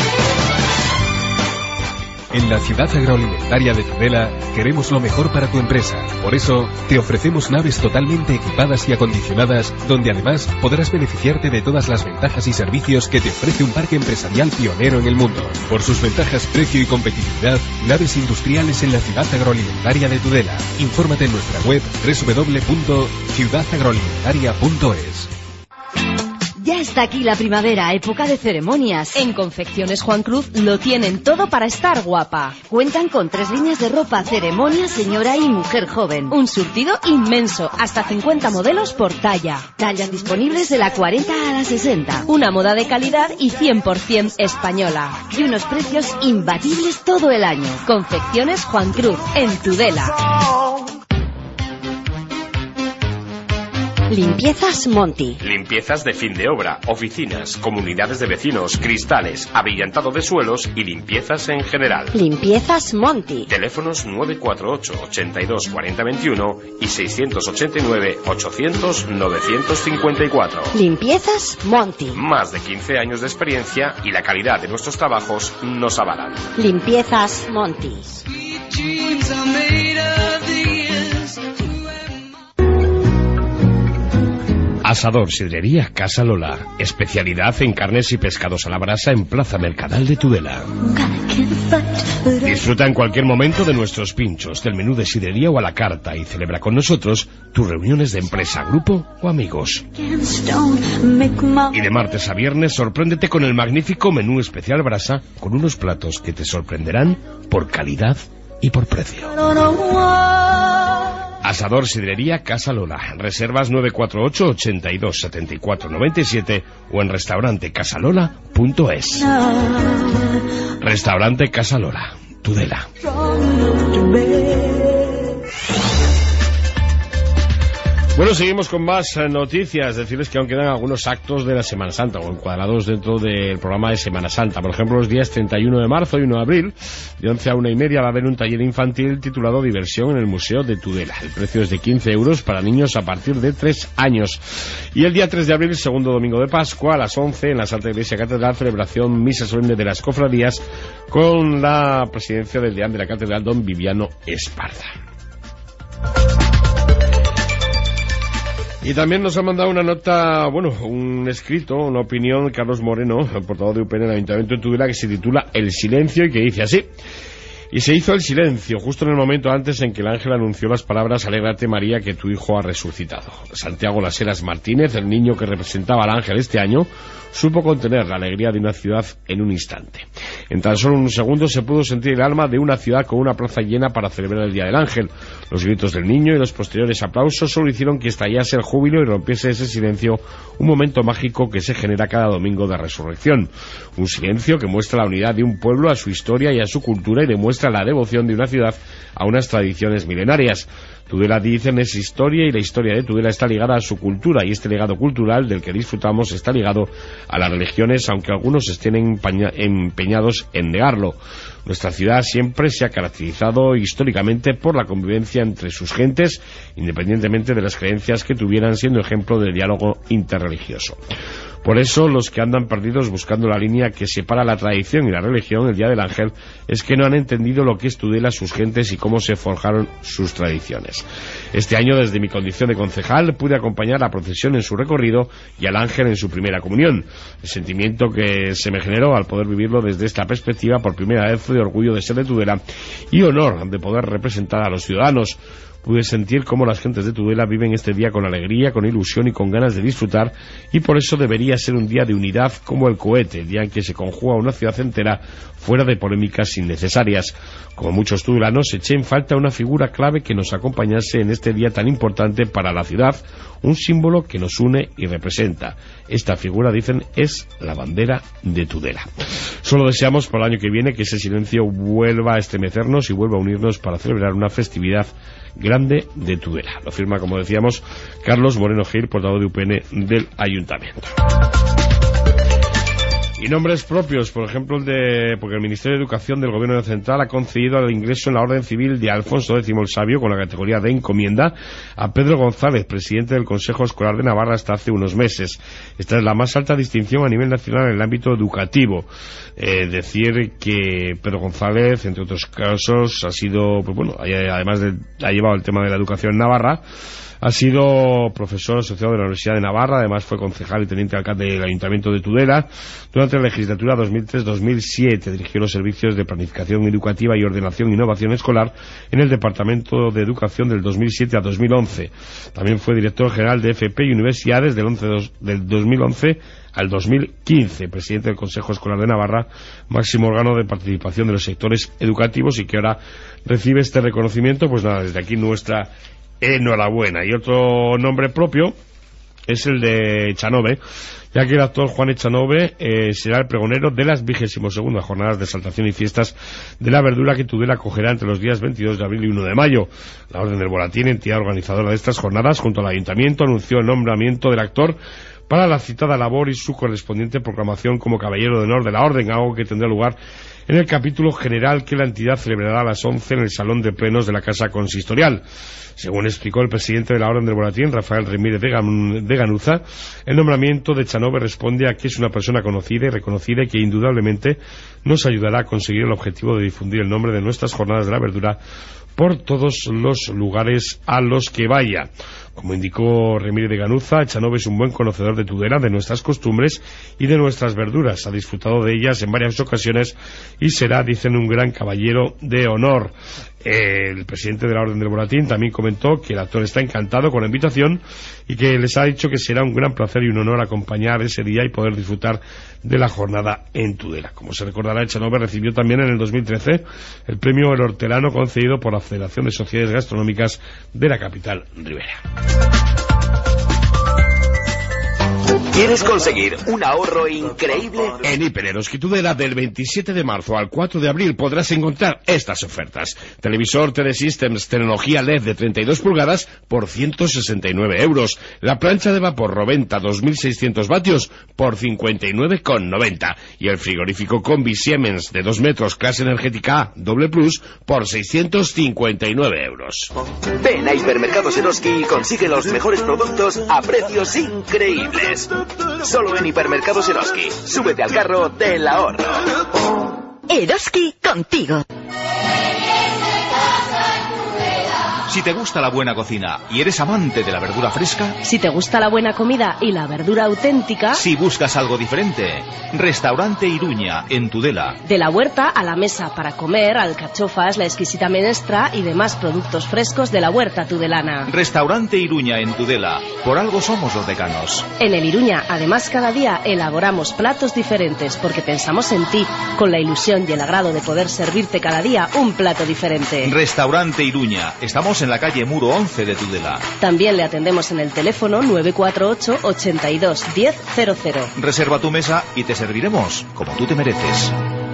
En la ciudad agroalimentaria de Tudela queremos lo mejor para tu empresa. Por eso, te ofrecemos naves totalmente equipadas y acondicionadas, donde además podrás beneficiarte de todas las ventajas y servicios que te ofrece un parque empresarial pionero en el mundo. Por sus ventajas, precio y competitividad, naves industriales en la ciudad agroalimentaria de Tudela. Infórmate en nuestra web doble u doble u doble u punto ciudad agroalimentaria punto es. Ya está aquí la primavera, época de ceremonias. En Confecciones Juan Cruz lo tienen todo para estar guapa. Cuentan con tres líneas de ropa, ceremonia, señora y mujer joven. Un surtido inmenso, hasta cincuenta modelos por talla. Tallas disponibles de la cuarenta a la sesenta. Una moda de calidad y cien por ciento española. Y unos precios imbatibles todo el año. Confecciones Juan Cruz, en Tudela. Limpiezas Monti. Limpiezas de fin de obra, oficinas, comunidades de vecinos, cristales, abrillantado de suelos y limpiezas en general. Limpiezas Monti. Teléfonos nueve cuatro ocho, ochenta y dos, cuarenta, veintiuno y seiscientos ochenta y nueve, ochocientos, novecientos cincuenta y cuatro. Limpiezas Monti. Más de quince años de experiencia y la calidad de nuestros trabajos nos avalan. Limpiezas Monti. Asador Sidrería Casa Lola. Especialidad en carnes y pescados a la brasa en Plaza Mercadal de Tudela. Disfruta en cualquier momento de nuestros pinchos, del menú de sidrería o a la carta y celebra con nosotros tus reuniones de empresa, grupo o amigos. Y de martes a viernes sorpréndete con el magnífico menú especial brasa con unos platos que te sorprenderán por calidad y por precio. Asador Sidrería Casa Lola. Reservas nueve cuatro ocho, ochenta y dos, setenta y cuatro, noventa y siete o en restaurante casalola punto es. Restaurante Casa Lola, Tudela. Bueno, seguimos con más noticias. Decirles que aún quedan algunos actos de la Semana Santa o encuadrados dentro del programa de Semana Santa. Por ejemplo, los días treinta y uno de marzo y uno de abril, de once a una y media, va a haber un taller infantil titulado Diversión en el Museo de Tudela. El precio es de quince euros para niños a partir de tres años. Y el día tres de abril, segundo domingo de Pascua, a las once, en la Santa Iglesia Catedral, celebración misa solemne de las cofradías con la presidencia del deán de la Catedral, don Viviano Esparza. Y también nos ha mandado una nota, bueno, un escrito, una opinión, Carlos Moreno, el portavoz de U P N en el Ayuntamiento de Tudela, que se titula El silencio y que dice así: y se hizo el silencio justo en el momento antes en que el ángel anunció las palabras «Alégrate María, que tu hijo ha resucitado». Santiago Las Heras Martínez, el niño que representaba al ángel este año, supo contener la alegría de una ciudad en un instante. En tan solo unos segundos se pudo sentir el alma de una ciudad con una plaza llena para celebrar el Día del Ángel. Los gritos del niño y los posteriores aplausos solo hicieron que estallase el júbilo y rompiese ese silencio, un momento mágico que se genera cada domingo de resurrección. Un silencio que muestra la unidad de un pueblo a su historia y a su cultura y demuestra la devoción de una ciudad a unas tradiciones milenarias. Tudela, dicen, es historia y la historia de Tudela está ligada a su cultura y este legado cultural del que disfrutamos está ligado a las religiones, aunque algunos estén empeña- empeñados en negarlo. Nuestra ciudad siempre se ha caracterizado históricamente por la convivencia entre sus gentes, independientemente de las creencias que tuvieran, siendo ejemplo de diálogo interreligioso. Por eso, los que andan perdidos buscando la línea que separa la tradición y la religión, el Día del Ángel, es que no han entendido lo que es Tudela, sus gentes y cómo se forjaron sus tradiciones. Este año, desde mi condición de concejal, pude acompañar la procesión en su recorrido y al ángel en su primera comunión. El sentimiento que se me generó al poder vivirlo desde esta perspectiva por primera vez fue de orgullo de ser de Tudela y honor de poder representar a los ciudadanos. pude sentir cómo las gentes de Tudela viven este día con alegría, con ilusión y con ganas de disfrutar, y por eso debería ser un día de unidad como el cohete, el día en que se conjuga una ciudad entera fuera de polémicas innecesarias. Como muchos tudelanos, eché en falta una figura clave que nos acompañase en este día tan importante para la ciudad, un símbolo que nos une y representa. Esta figura, dicen, es la bandera de Tudela. Solo deseamos para el año que viene que ese silencio vuelva a estremecernos y vuelva a unirnos para celebrar una festividad grande de Tudela. Lo firma, como decíamos, Carlos Moreno Gil, portavoz de U P N del Ayuntamiento. Y nombres propios, por ejemplo, el de, porque el Ministerio de Educación del Gobierno Central ha concedido el ingreso en la Orden Civil de Alfonso X el Sabio, con la categoría de encomienda, a Pedro González, presidente del Consejo Escolar de Navarra hasta hace unos meses. Esta es la más alta distinción a nivel nacional en el ámbito educativo. Eh, decir que Pedro González, entre otros casos, ha sido, pues bueno, además de, ha llevado el tema de la educación en Navarra. Ha sido profesor asociado de la Universidad de Navarra, además fue concejal y teniente alcalde del Ayuntamiento de Tudela. Durante la legislatura dos mil tres dos mil siete dirigió los servicios de planificación educativa y ordenación e innovación escolar en el Departamento de Educación del dos mil siete a dos mil once. También fue director general de F P y Universidades del, once, del dos mil once al dos mil quince, presidente del Consejo Escolar de Navarra, máximo órgano de participación de los sectores educativos, y que ahora recibe este reconocimiento. Pues nada, desde aquí nuestra enhorabuena. Y otro nombre propio es el de Echanove, ya que el actor Juan Echanove eh, será el pregonero de las vigésimo segundas jornadas de exaltación y fiestas de la verdura que Tudela acogerá entre los días veintidós de abril y uno de mayo. La Orden del Volatín, entidad organizadora de estas jornadas, junto al Ayuntamiento, anunció el nombramiento del actor para la citada labor y su correspondiente proclamación como Caballero de Honor de la Orden, algo que tendrá lugar en el capítulo general que la entidad celebrará a las once en el Salón de Plenos de la Casa Consistorial. Según explicó el presidente de la Orden del Volatín, Rafael Ramírez de Ganuza, el nombramiento de Echanove responde a que es una persona conocida y reconocida y que indudablemente nos ayudará a conseguir el objetivo de difundir el nombre de nuestras jornadas de la verdura por todos los lugares a los que vaya. Como indicó Ramírez de Ganuza, Echanove es un buen conocedor de Tudela, de nuestras costumbres y de nuestras verduras. Ha disfrutado de ellas en varias ocasiones y será, dicen, un gran caballero de honor. El presidente de la Orden del Volatín también comentó que el actor está encantado con la invitación y que les ha dicho que será un gran placer y un honor acompañar ese día y poder disfrutar de la jornada en Tudela. Como se recordará, Echanove recibió también en el dos mil trece el premio El Hortelano, concedido por la Federación de Sociedades Gastronómicas de la capital ribera. ¿Quieres conseguir un ahorro increíble? En Hiper Eroski Tudela, del veintisiete de marzo al cuatro de abril podrás encontrar estas ofertas. Televisor T D Systems tecnología L E D de treinta y dos pulgadas por ciento sesenta y nueve euros. La plancha de vapor Roventa dos mil seiscientos vatios por cincuenta y nueve con noventa. Y el frigorífico Combi Siemens de dos metros clase energética A doble plus por seiscientos cincuenta y nueve euros. Ven a Hipermercados Eroski y consigue los mejores productos a precios increíbles. Solo en Hipermercados Eroski. Súbete al carro del ahorro. Eroski contigo. Si te gusta la buena cocina y eres amante de la verdura fresca, si te gusta la buena comida y la verdura auténtica, si buscas algo diferente, Restaurante Iruña, en Tudela. De la huerta a la mesa para comer, alcachofas, la exquisita menestra y demás productos frescos de la huerta tudelana. Restaurante Iruña, en Tudela. Por algo somos los decanos. En el Iruña, además, cada día elaboramos platos diferentes porque pensamos en ti, con la ilusión y el agrado de poder servirte cada día un plato diferente. Restaurante Iruña. Estamos en la calle Muro once de Tudela. También le atendemos en el teléfono nueve cuatro ocho, ochenta y dos, diez cero cero. Reserva tu mesa y te serviremos como tú te mereces.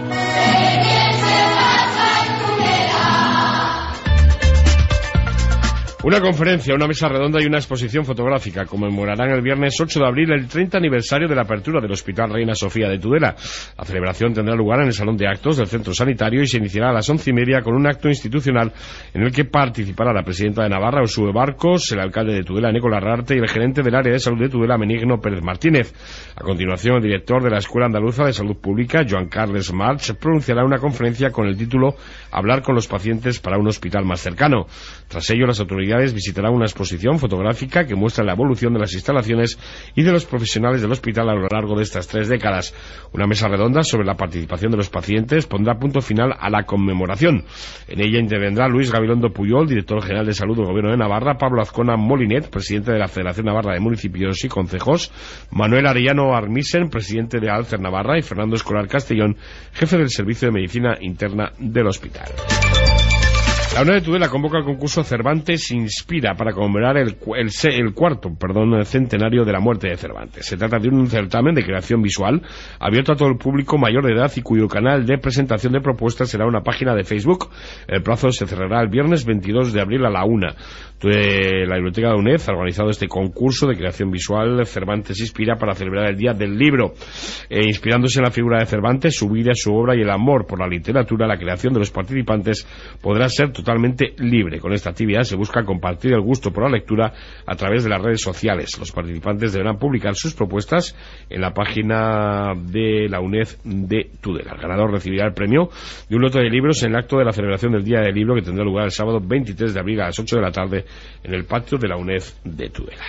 Una conferencia, una mesa redonda y una exposición fotográfica conmemorarán el viernes ocho de abril el treinta aniversario de la apertura del Hospital Reina Sofía de Tudela. La celebración tendrá lugar en el Salón de Actos del Centro Sanitario y se iniciará a las once y media con un acto institucional en el que participará la presidenta de Navarra, Ursúe Barcos, el alcalde de Tudela, Eneco Larrarte, y el gerente del área de salud de Tudela, Benigno Pérez Martínez. A continuación, el director de la Escuela Andaluza de Salud Pública, Joan Carles March, pronunciará una conferencia con el título Hablar con los pacientes para un hospital más cercano. Tras ello, las autoridades autoridades visitarán una exposición fotográfica que muestra la evolución de las instalaciones y de los profesionales del hospital a lo largo de estas tres décadas. Una mesa redonda sobre la participación de los pacientes pondrá punto final a la conmemoración. En ella intervendrá Luis Gabilondo Puyol, director general de Salud del Gobierno de Navarra, Pablo Azcona Molinet, presidente de la Federación Navarra de Municipios y Concejos, Manuel Arellano Armisen, presidente de Alcer Navarra, y Fernando Escolar Castellón, jefe del Servicio de Medicina Interna del hospital. La UNED de Tudela convoca el concurso Cervantes Inspira para conmemorar el, el, el cuarto perdón, centenario de la muerte de Cervantes. Se trata de un certamen de creación visual abierto a todo el público mayor de edad y cuyo canal de presentación de propuestas será una página de Facebook. El plazo se cerrará el viernes veintidós de abril a la una. La Biblioteca de UNED ha organizado este concurso de creación visual Cervantes Inspira para celebrar el Día del Libro. Eh, inspirándose en la figura de Cervantes, su vida, su obra y el amor por la literatura, la creación de los participantes podrá ser totalmente libre. Con esta actividad se busca compartir el gusto por la lectura a través de las redes sociales. Los participantes deberán publicar sus propuestas en la página de la UNED de Tudela. El ganador recibirá el premio de un lote de libros en el acto de la celebración del Día del Libro, que tendrá lugar el sábado veintitrés de abril a las ocho de la tarde en el patio de la UNED de Tudela.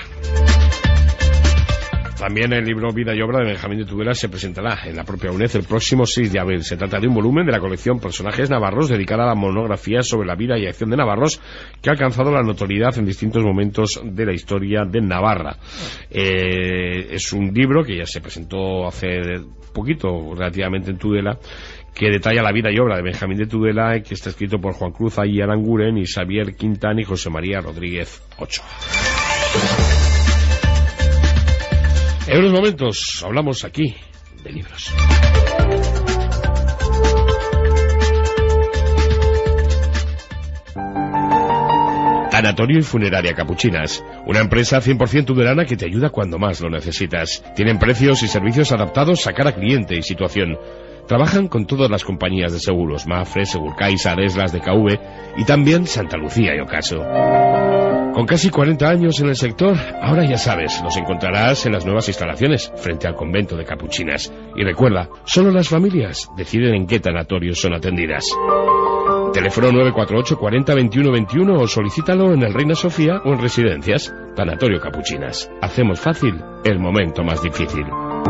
También el libro Vida y Obra de Benjamín de Tudela se presentará en la propia UNED el próximo seis de abril. Se trata de un volumen de la colección Personajes Navarros dedicada a la monografía sobre la vida y acción de navarros que ha alcanzado la notoriedad en distintos momentos de la historia de Navarra. Eh, es un libro que ya se presentó hace poquito, relativamente, en Tudela, que detalla la vida y obra de Benjamín de Tudela, que está escrito por Juan Cruz Ayí Aranguren y Xavier Quintán y José María Rodríguez Ochoa. En unos momentos hablamos aquí de libros. Tanatorio y Funeraria Capuchinas, una empresa cien por ciento tudelana que te ayuda cuando más lo necesitas. Tienen precios y servicios adaptados a cada cliente y situación. Trabajan con todas las compañías de seguros, Mafre, Segurcais, Ares, las de K V y también Santa Lucía y Ocaso. Con casi cuarenta años en el sector, ahora ya sabes, los encontrarás en las nuevas instalaciones, frente al convento de Capuchinas. Y recuerda, solo las familias deciden en qué tanatorios son atendidas. Teléfono nueve cuatro ocho cuarenta veintiuno veintiuno o solicítalo en el Reina Sofía o en Residencias. Tanatorio Capuchinas. Hacemos fácil el momento más difícil.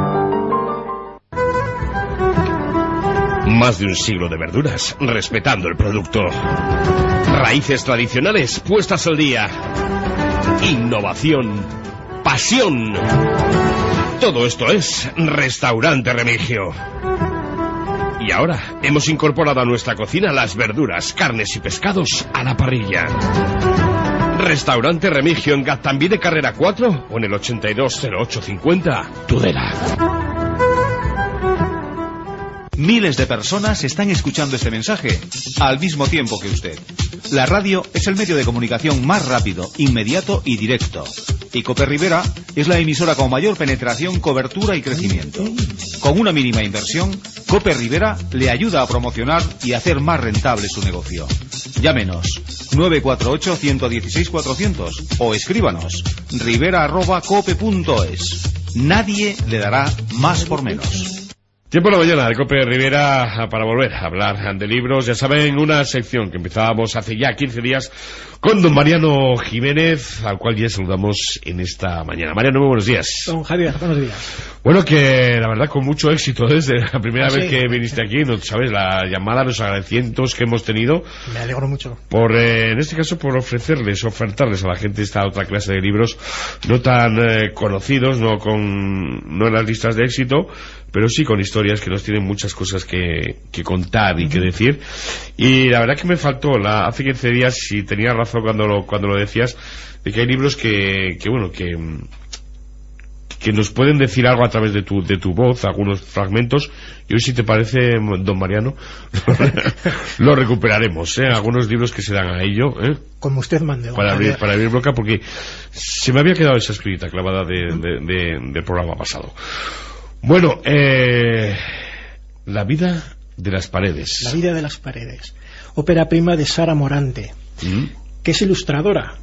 Más de un siglo de verduras, respetando el producto. Raíces tradicionales puestas al día. Innovación. Pasión. Todo esto es Restaurante Remigio. Y ahora hemos incorporado a nuestra cocina las verduras, carnes y pescados a la parrilla. Restaurante Remigio en Gaztambí de Carrera cuatro o en el ochenta y dos cero ocho cincuenta, Tudela. Miles de personas están escuchando este mensaje al mismo tiempo que usted. La radio es el medio de comunicación más rápido, inmediato y directo. Y Cope Rivera es la emisora con mayor penetración, cobertura y crecimiento. Con una mínima inversión, Cope Rivera le ayuda a promocionar y hacer más rentable su negocio. Llámenos nueve cuatro ocho, uno uno seis, cuatrocientos o escríbanos rivera arroba cope punto es. Nadie le dará más por menos. Tiempo de la mañana de Cope Rivera para volver a hablar de libros. Ya saben, una sección que empezábamos hace ya quince días con don Mariano Jiménez, al cual ya saludamos en esta mañana. Mariano, muy buenos días. Don Javier, buenos días. Bueno, que la verdad con mucho éxito desde la primera ¿Ah, vez sí? que viniste aquí, no sabes, la llamada, los agradecimientos que hemos tenido. Me alegro mucho. Por, eh, en este caso, por ofrecerles, ofertarles a la gente esta otra clase de libros no tan eh, conocidos, no con, no en las listas de éxito, pero sí con historias que nos tienen muchas cosas que, que contar y que decir. Y la verdad que me faltó, la, hace quince días, si tenía razón cuando lo, cuando lo decías, de que hay libros que, que bueno, que, que nos pueden decir algo a través de tu, de tu voz, algunos fragmentos, y hoy, si te parece, don Mariano, lo recuperaremos, ¿eh? Algunos libros que se dan a ello, ¿eh? Como usted mande. Para abrir, para abrir boca, porque se me había quedado esa escrita clavada de, de, de, del programa pasado. Bueno, eh, La vida de las paredes. La vida de las paredes. Ópera prima de Sara Morante, ¿Mm? que es ilustradora.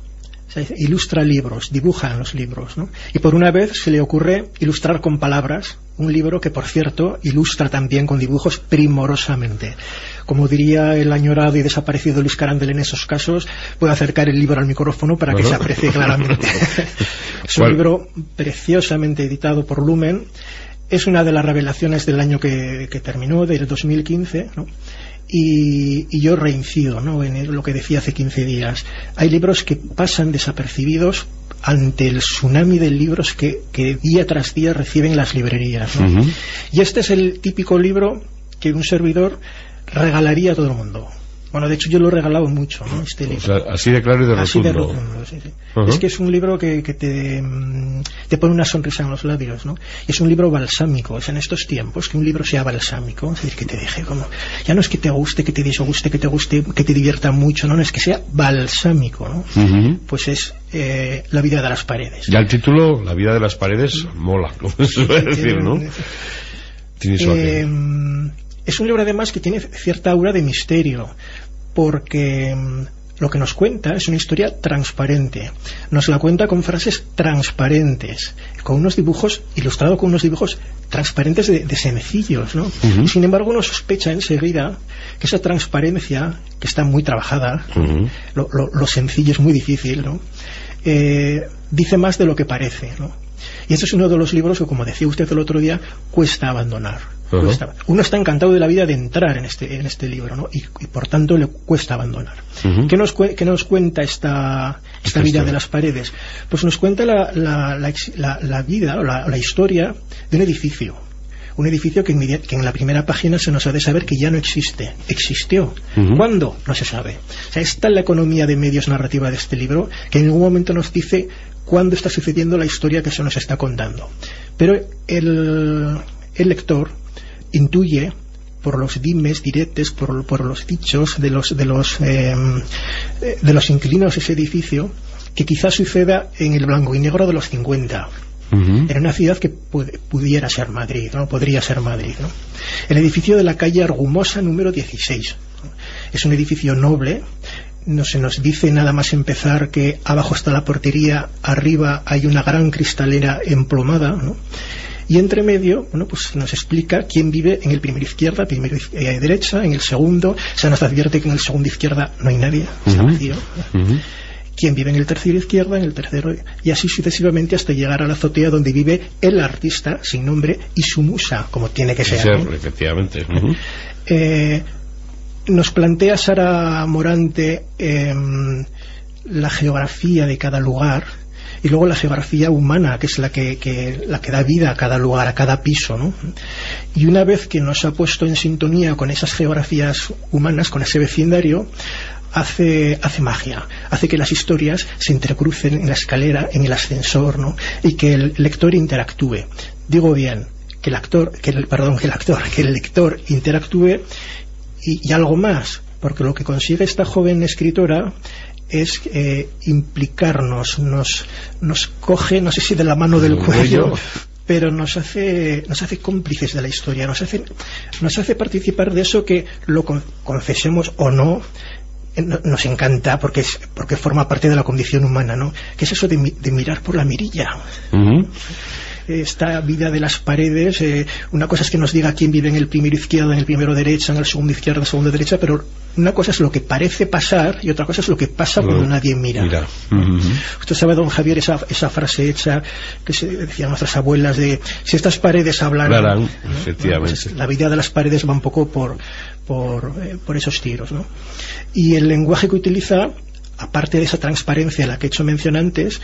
O sea, ilustra libros, dibuja en los libros, ¿no? Y por una vez se le ocurre ilustrar con palabras un libro que, por cierto, ilustra también con dibujos primorosamente. Como diría el añorado y desaparecido Luis Carandel en esos casos, puedo acercar el libro al micrófono para bueno. que se aprecie claramente. Es un libro preciosamente editado por Lumen. Es una de las revelaciones del año que, que terminó, del dos mil quince, ¿no? Y, y yo reincido, ¿no?, en lo que decía hace quince días. Hay libros que pasan desapercibidos ante el tsunami de libros que, que día tras día reciben las librerías, ¿no? Uh-huh. Y este es el típico libro que un servidor regalaría a todo el mundo. Bueno, de hecho yo lo he regalado mucho, ¿no?, este libro. O sea, así de claro y de rotundo. Así de rotundo, sí, sí. Uh-huh. Es que es un libro que, que te, te pone una sonrisa en los labios, ¿no? Y es un libro balsámico. Es en estos tiempos que un libro sea balsámico, es decir, que te deje como... Ya no es que te guste, que te disguste, que te guste, que te divierta mucho, no, no, es que sea balsámico, ¿no? Uh-huh. Pues es eh, La vida de las paredes. Ya el título, La vida de las paredes, mola, como se suele decir, ¿no? Tiene su eh, Es un libro además que tiene cierta aura de misterio, porque mmm, lo que nos cuenta es una historia transparente. Nos la cuenta con frases transparentes, con unos dibujos, ilustrado con unos dibujos transparentes de, de sencillos, ¿no? Uh-huh. Sin embargo, uno sospecha enseguida que esa transparencia, que está muy trabajada, uh-huh. lo, lo, lo sencillo es muy difícil, ¿no? Eh, dice más de lo que parece, ¿no? Y este es uno de los libros que, como decía usted el otro día, cuesta abandonar. Uh-huh. Cuesta. Uno está encantado de la vida de entrar en este, en este libro, ¿no? Y, y por tanto le cuesta abandonar. Uh-huh. ¿Qué nos, ¿Qué nos cuenta esta, esta vida de las paredes? Pues nos cuenta la, la, la, la, la vida o la, la historia de un edificio. Un edificio que en, que en la primera página se nos ha de saber que ya no existe. Existió. Uh-huh. ¿Cuándo? No se sabe. O sea, esta es la economía de medios narrativa de este libro, que en ningún momento nos dice cuándo está sucediendo la historia que se nos está contando. Pero el, el lector intuye por los dimes, diretes, por, por los dichos de los de los eh, de los inquilinos de ese edificio, que quizás suceda en el blanco y negro de los cincuenta. Uh-huh. Era una ciudad que pu- pudiera ser Madrid, ¿no? Podría ser Madrid, ¿no? El edificio de la calle Argumosa número dieciséis, ¿no? Es un edificio noble. No se nos dice nada más empezar que abajo está la portería, arriba hay una gran cristalera emplomada, ¿no? Y entre medio, bueno, pues nos explica quién vive en el primero izquierda, primero eh, derecha, en el segundo. Se nos advierte que en el segundo izquierda no hay nadie, está vacío. Uh-huh. Quién vive en el tercero izquierda, en el tercero, y así sucesivamente hasta llegar a la azotea donde vive el artista sin nombre y su musa, como tiene que ser, ser ¿no? Efectivamente. Uh-huh. Eh, nos plantea Sara Morante eh, la geografía de cada lugar. Y luego la geografía humana, que es la que, que, la que da vida a cada lugar, a cada piso, ¿no? Y una vez que nos ha puesto en sintonía con esas geografías humanas, con ese vecindario, hace, hace magia, hace que las historias se entrecrucen en la escalera, en el ascensor, ¿no? Y que el lector interactúe. Digo bien, que el actor, que el, perdón, que el actor, que el lector interactúe y, y algo más, porque lo que consigue esta joven escritora es eh, implicarnos, nos, nos coge, no sé si de la mano del cuello, pero nos hace, nos hace cómplices de la historia, nos hace, nos hace participar de eso que, lo confesemos o no, nos encanta porque es, porque forma parte de la condición humana, ¿no? Que es eso de, de mirar por la mirilla. Uh-huh. Esta vida de las paredes, eh, una cosa es que nos diga quién vive en el primero izquierda, en el primero derecha, en el segundo izquierda, en el segundo derecha, pero una cosa es lo que parece pasar y otra cosa es lo que pasa cuando uh, nadie mira. mira. Uh-huh. Usted sabe, don Javier, esa, esa frase hecha que se decían nuestras abuelas de si estas paredes hablaran, Claro, ¿no? efectivamente. Bueno, pues la vida de las paredes va un poco por, por, eh, por esos tiros, ¿no? Y el lenguaje que utiliza, aparte de esa transparencia a la que he hecho mención antes,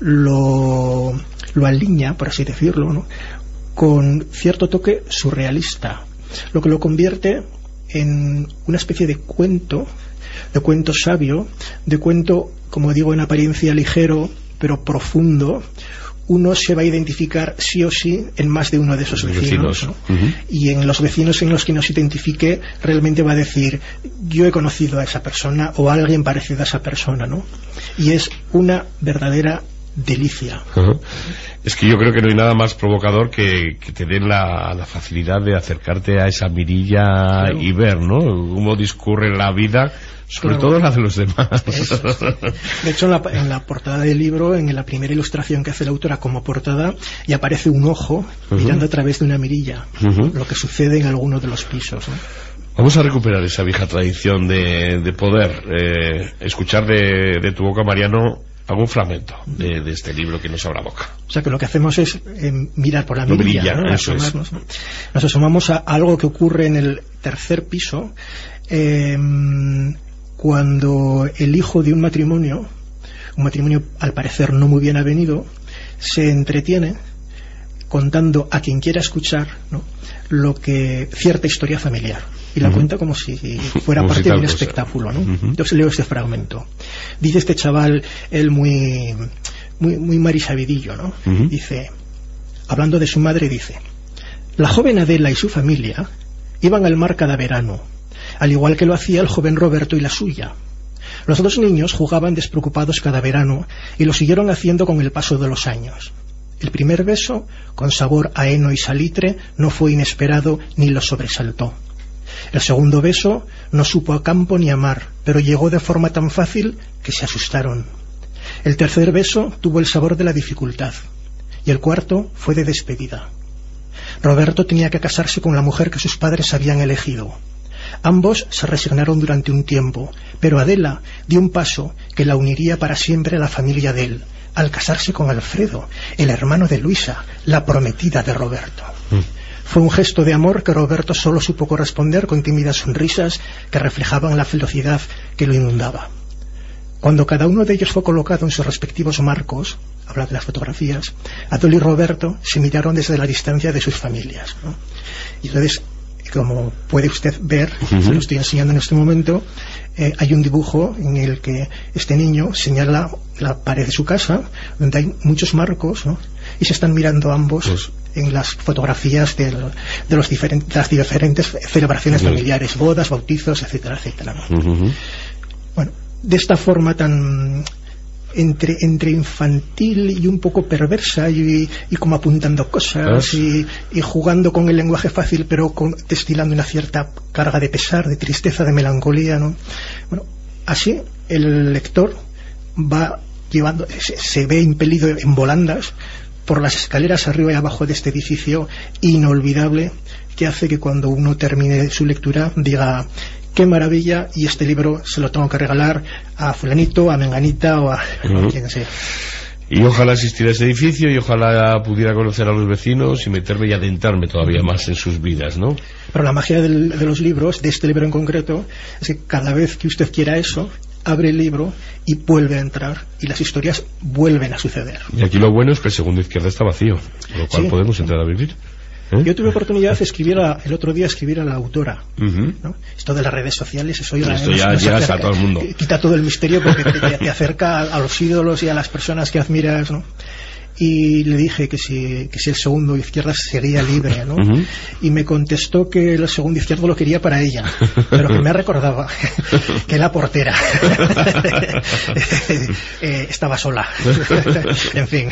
lo, lo alinea, por así decirlo, ¿no? Con cierto toque surrealista, lo que lo convierte en una especie de cuento, de cuento sabio, de cuento, como digo, en apariencia ligero, pero profundo. Uno se va a identificar sí o sí en más de uno de esos vecinos, ¿no? Uh-huh. Y en los vecinos en los que nos identifique realmente va a decir yo he conocido a esa persona o a alguien parecido a esa persona, ¿no? Y es una verdadera delicia. Uh-huh. Es que yo creo que no hay nada más provocador que, que te den la, la facilidad de acercarte a esa mirilla, claro, y ver, ¿no?, cómo discurre la vida, sobre claro, todo la de los demás. Eso, sí. De hecho, en la, en la portada del libro, en la primera ilustración que hace la autora como portada, y aparece un ojo, uh-huh, mirando a través de una mirilla, uh-huh, lo que sucede en alguno de los pisos, ¿no? Vamos a recuperar esa vieja tradición de, de poder eh, escuchar de, de tu boca, Mariano, algún fragmento de, de este libro que nos abra boca. O sea, que lo que hacemos es eh, mirar por la no mirilla, brilla, ¿no? Eso es. Nos asomamos a algo que ocurre en el tercer piso, eh, cuando el hijo de un matrimonio, un matrimonio al parecer no muy bien avenido, se entretiene contando a quien quiera escuchar, ¿no?, lo que cierta historia familiar, y la uh-huh, cuenta como si fuera como parte si de un cosa. espectáculo, ¿no? Uh-huh. Entonces leo este fragmento. Dice este chaval, él muy muy, muy marisabidillo, ¿no? Uh-huh. Dice, hablando de su madre, dice: la joven Adela y su familia iban al mar cada verano, al igual que lo hacía el joven Roberto y la suya. Los dos niños jugaban despreocupados cada verano y lo siguieron haciendo con el paso de los años. El primer beso, con sabor a heno y salitre, no fue inesperado ni los sobresaltó. El segundo beso no supo a campo ni a mar, pero llegó de forma tan fácil que se asustaron. El tercer beso tuvo el sabor de la dificultad, y el cuarto fue de despedida. Roberto tenía que casarse con la mujer que sus padres habían elegido. Ambos se resignaron durante un tiempo, pero Adela dio un paso que la uniría para siempre a la familia de él, al casarse con Alfredo, el hermano de Luisa, la prometida de Roberto. Mm. Fue un gesto de amor que Roberto solo supo corresponder con tímidas sonrisas que reflejaban la felicidad que lo inundaba. Cuando cada uno de ellos fue colocado en sus respectivos marcos, habla de las fotografías, Adela y Roberto se miraron desde la distancia de sus familias, ¿no? Y entonces, como puede usted ver, uh-huh, se lo estoy enseñando en este momento, eh, hay un dibujo en el que este niño señala la pared de su casa, donde hay muchos marcos, ¿no?, y se están mirando ambos pues, en las fotografías de, de los diferentes, las diferentes celebraciones, uh-huh, familiares, bodas, bautizos, etcétera, etcétera, ¿no? Uh-huh. Bueno, de esta forma tan entre entre infantil y un poco perversa, y, y como apuntando cosas y, y jugando con el lenguaje fácil, pero con, destilando una cierta carga de pesar, de tristeza, de melancolía, ¿no? Bueno, así el lector va llevando, se, se ve impelido en volandas por las escaleras arriba y abajo de este edificio inolvidable, que hace que cuando uno termine su lectura diga: qué maravilla, y este libro se lo tengo que regalar a fulanito, a menganita o a, uh-huh, a quien sea. Y ojalá asistiera a ese edificio, y ojalá pudiera conocer a los vecinos y meterme y adentrarme todavía más en sus vidas, ¿no? Pero la magia del, de los libros, de este libro en concreto, es que cada vez que usted quiera eso, abre el libro y vuelve a entrar, y las historias vuelven a suceder. Y aquí lo bueno es que el segundo izquierda está vacío, con lo cual sí, podemos entrar a vivir. ¿Eh? Yo tuve oportunidad de escribir a, el otro día escribir a la autora, uh-huh, ¿no? Esto de las redes sociales, eso, oiga, esto ya llegas a todo el mundo, quita todo el misterio, porque te, te acerca a, a los ídolos y a las personas que admiras, ¿no? Y le dije que si, que si el segundo izquierda sería libre, ¿no? Uh-huh. Y me contestó que el segundo izquierdo lo quería para ella, pero que me recordaba que la portera eh, estaba sola. En fin.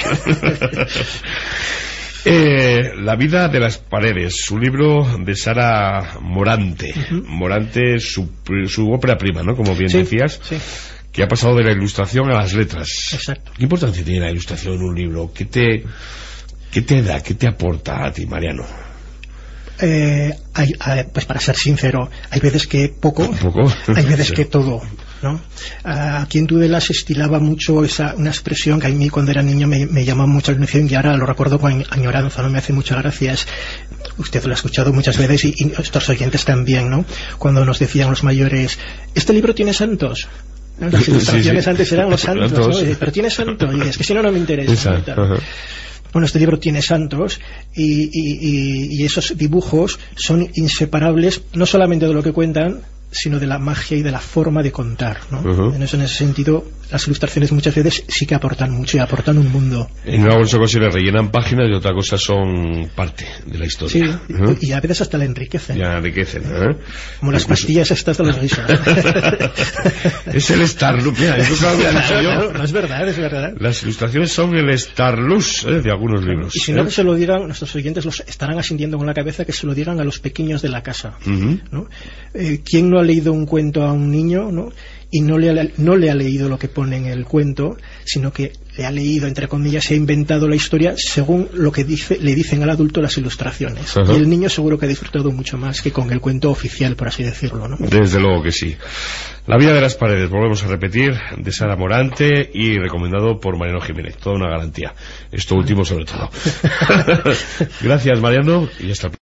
Eh, La vida de las paredes, un libro de Sara Morante. Uh-huh. Morante, su, su ópera prima, ¿no? Como bien sí, decías, sí, que ha pasado de la ilustración a las letras. Exacto. ¿Qué importancia tiene la ilustración en un libro? ¿Qué te, qué te da, qué te aporta a ti, Mariano? Eh, hay, hay, pues para ser sincero, hay veces que poco, ¿Poco? hay veces sí, que todo, ¿no? Aquí en Tudela se estilaba mucho esa, una expresión que a mí cuando era niño me, me llamaba mucho la atención, y ahora lo recuerdo con añoranza, no me hace muchas gracias. Usted lo ha escuchado muchas veces, y, y estos oyentes también, ¿no? Cuando nos decían los mayores: ¿este libro tiene santos? ¿No? Las ilustraciones sí, sí, antes eran los santos, ¿no? Pero tiene santos, y es que si no, no me interesa. Bueno, este libro tiene santos, y, y, y, y esos dibujos son inseparables no solamente de lo que cuentan, sino de la magia y de la forma de contar, ¿no? Uh-huh. En, eso, en ese sentido, las ilustraciones muchas veces sí que aportan mucho y aportan un mundo. En algunas ocasiones rellenan páginas y otra cosa son parte de la historia. Sí, uh-huh. y a veces hasta la enriquecen. Ya enriquecen, ¿eh? Como las pastillas estas de los guisos. Es el Starlux, mira, eso es lo que había dicho yo. No, no, es verdad, es verdad. Las ilustraciones son el Starlux, ¿eh? De algunos libros. Y si no, ¿eh? que se lo digan, nuestros oyentes los estarán asintiendo con la cabeza, que se lo digan a los pequeños de la casa. Uh-huh. ¿No? Eh, ¿Quién no ha leído un cuento a un niño, ¿no? y no le, ha, no le ha leído lo que pone en el cuento, sino que le ha leído, entre comillas, se ha inventado la historia según lo que dice, le dicen al adulto las ilustraciones? Uh-huh. Y el niño seguro que ha disfrutado mucho más que con el cuento oficial, por así decirlo, ¿no? Desde luego que sí. La vida de las paredes, volvemos a repetir, de Sara Morante y recomendado por Mariano Jiménez. Toda una garantía. Esto último sobre todo. Gracias, Mariano, y hasta el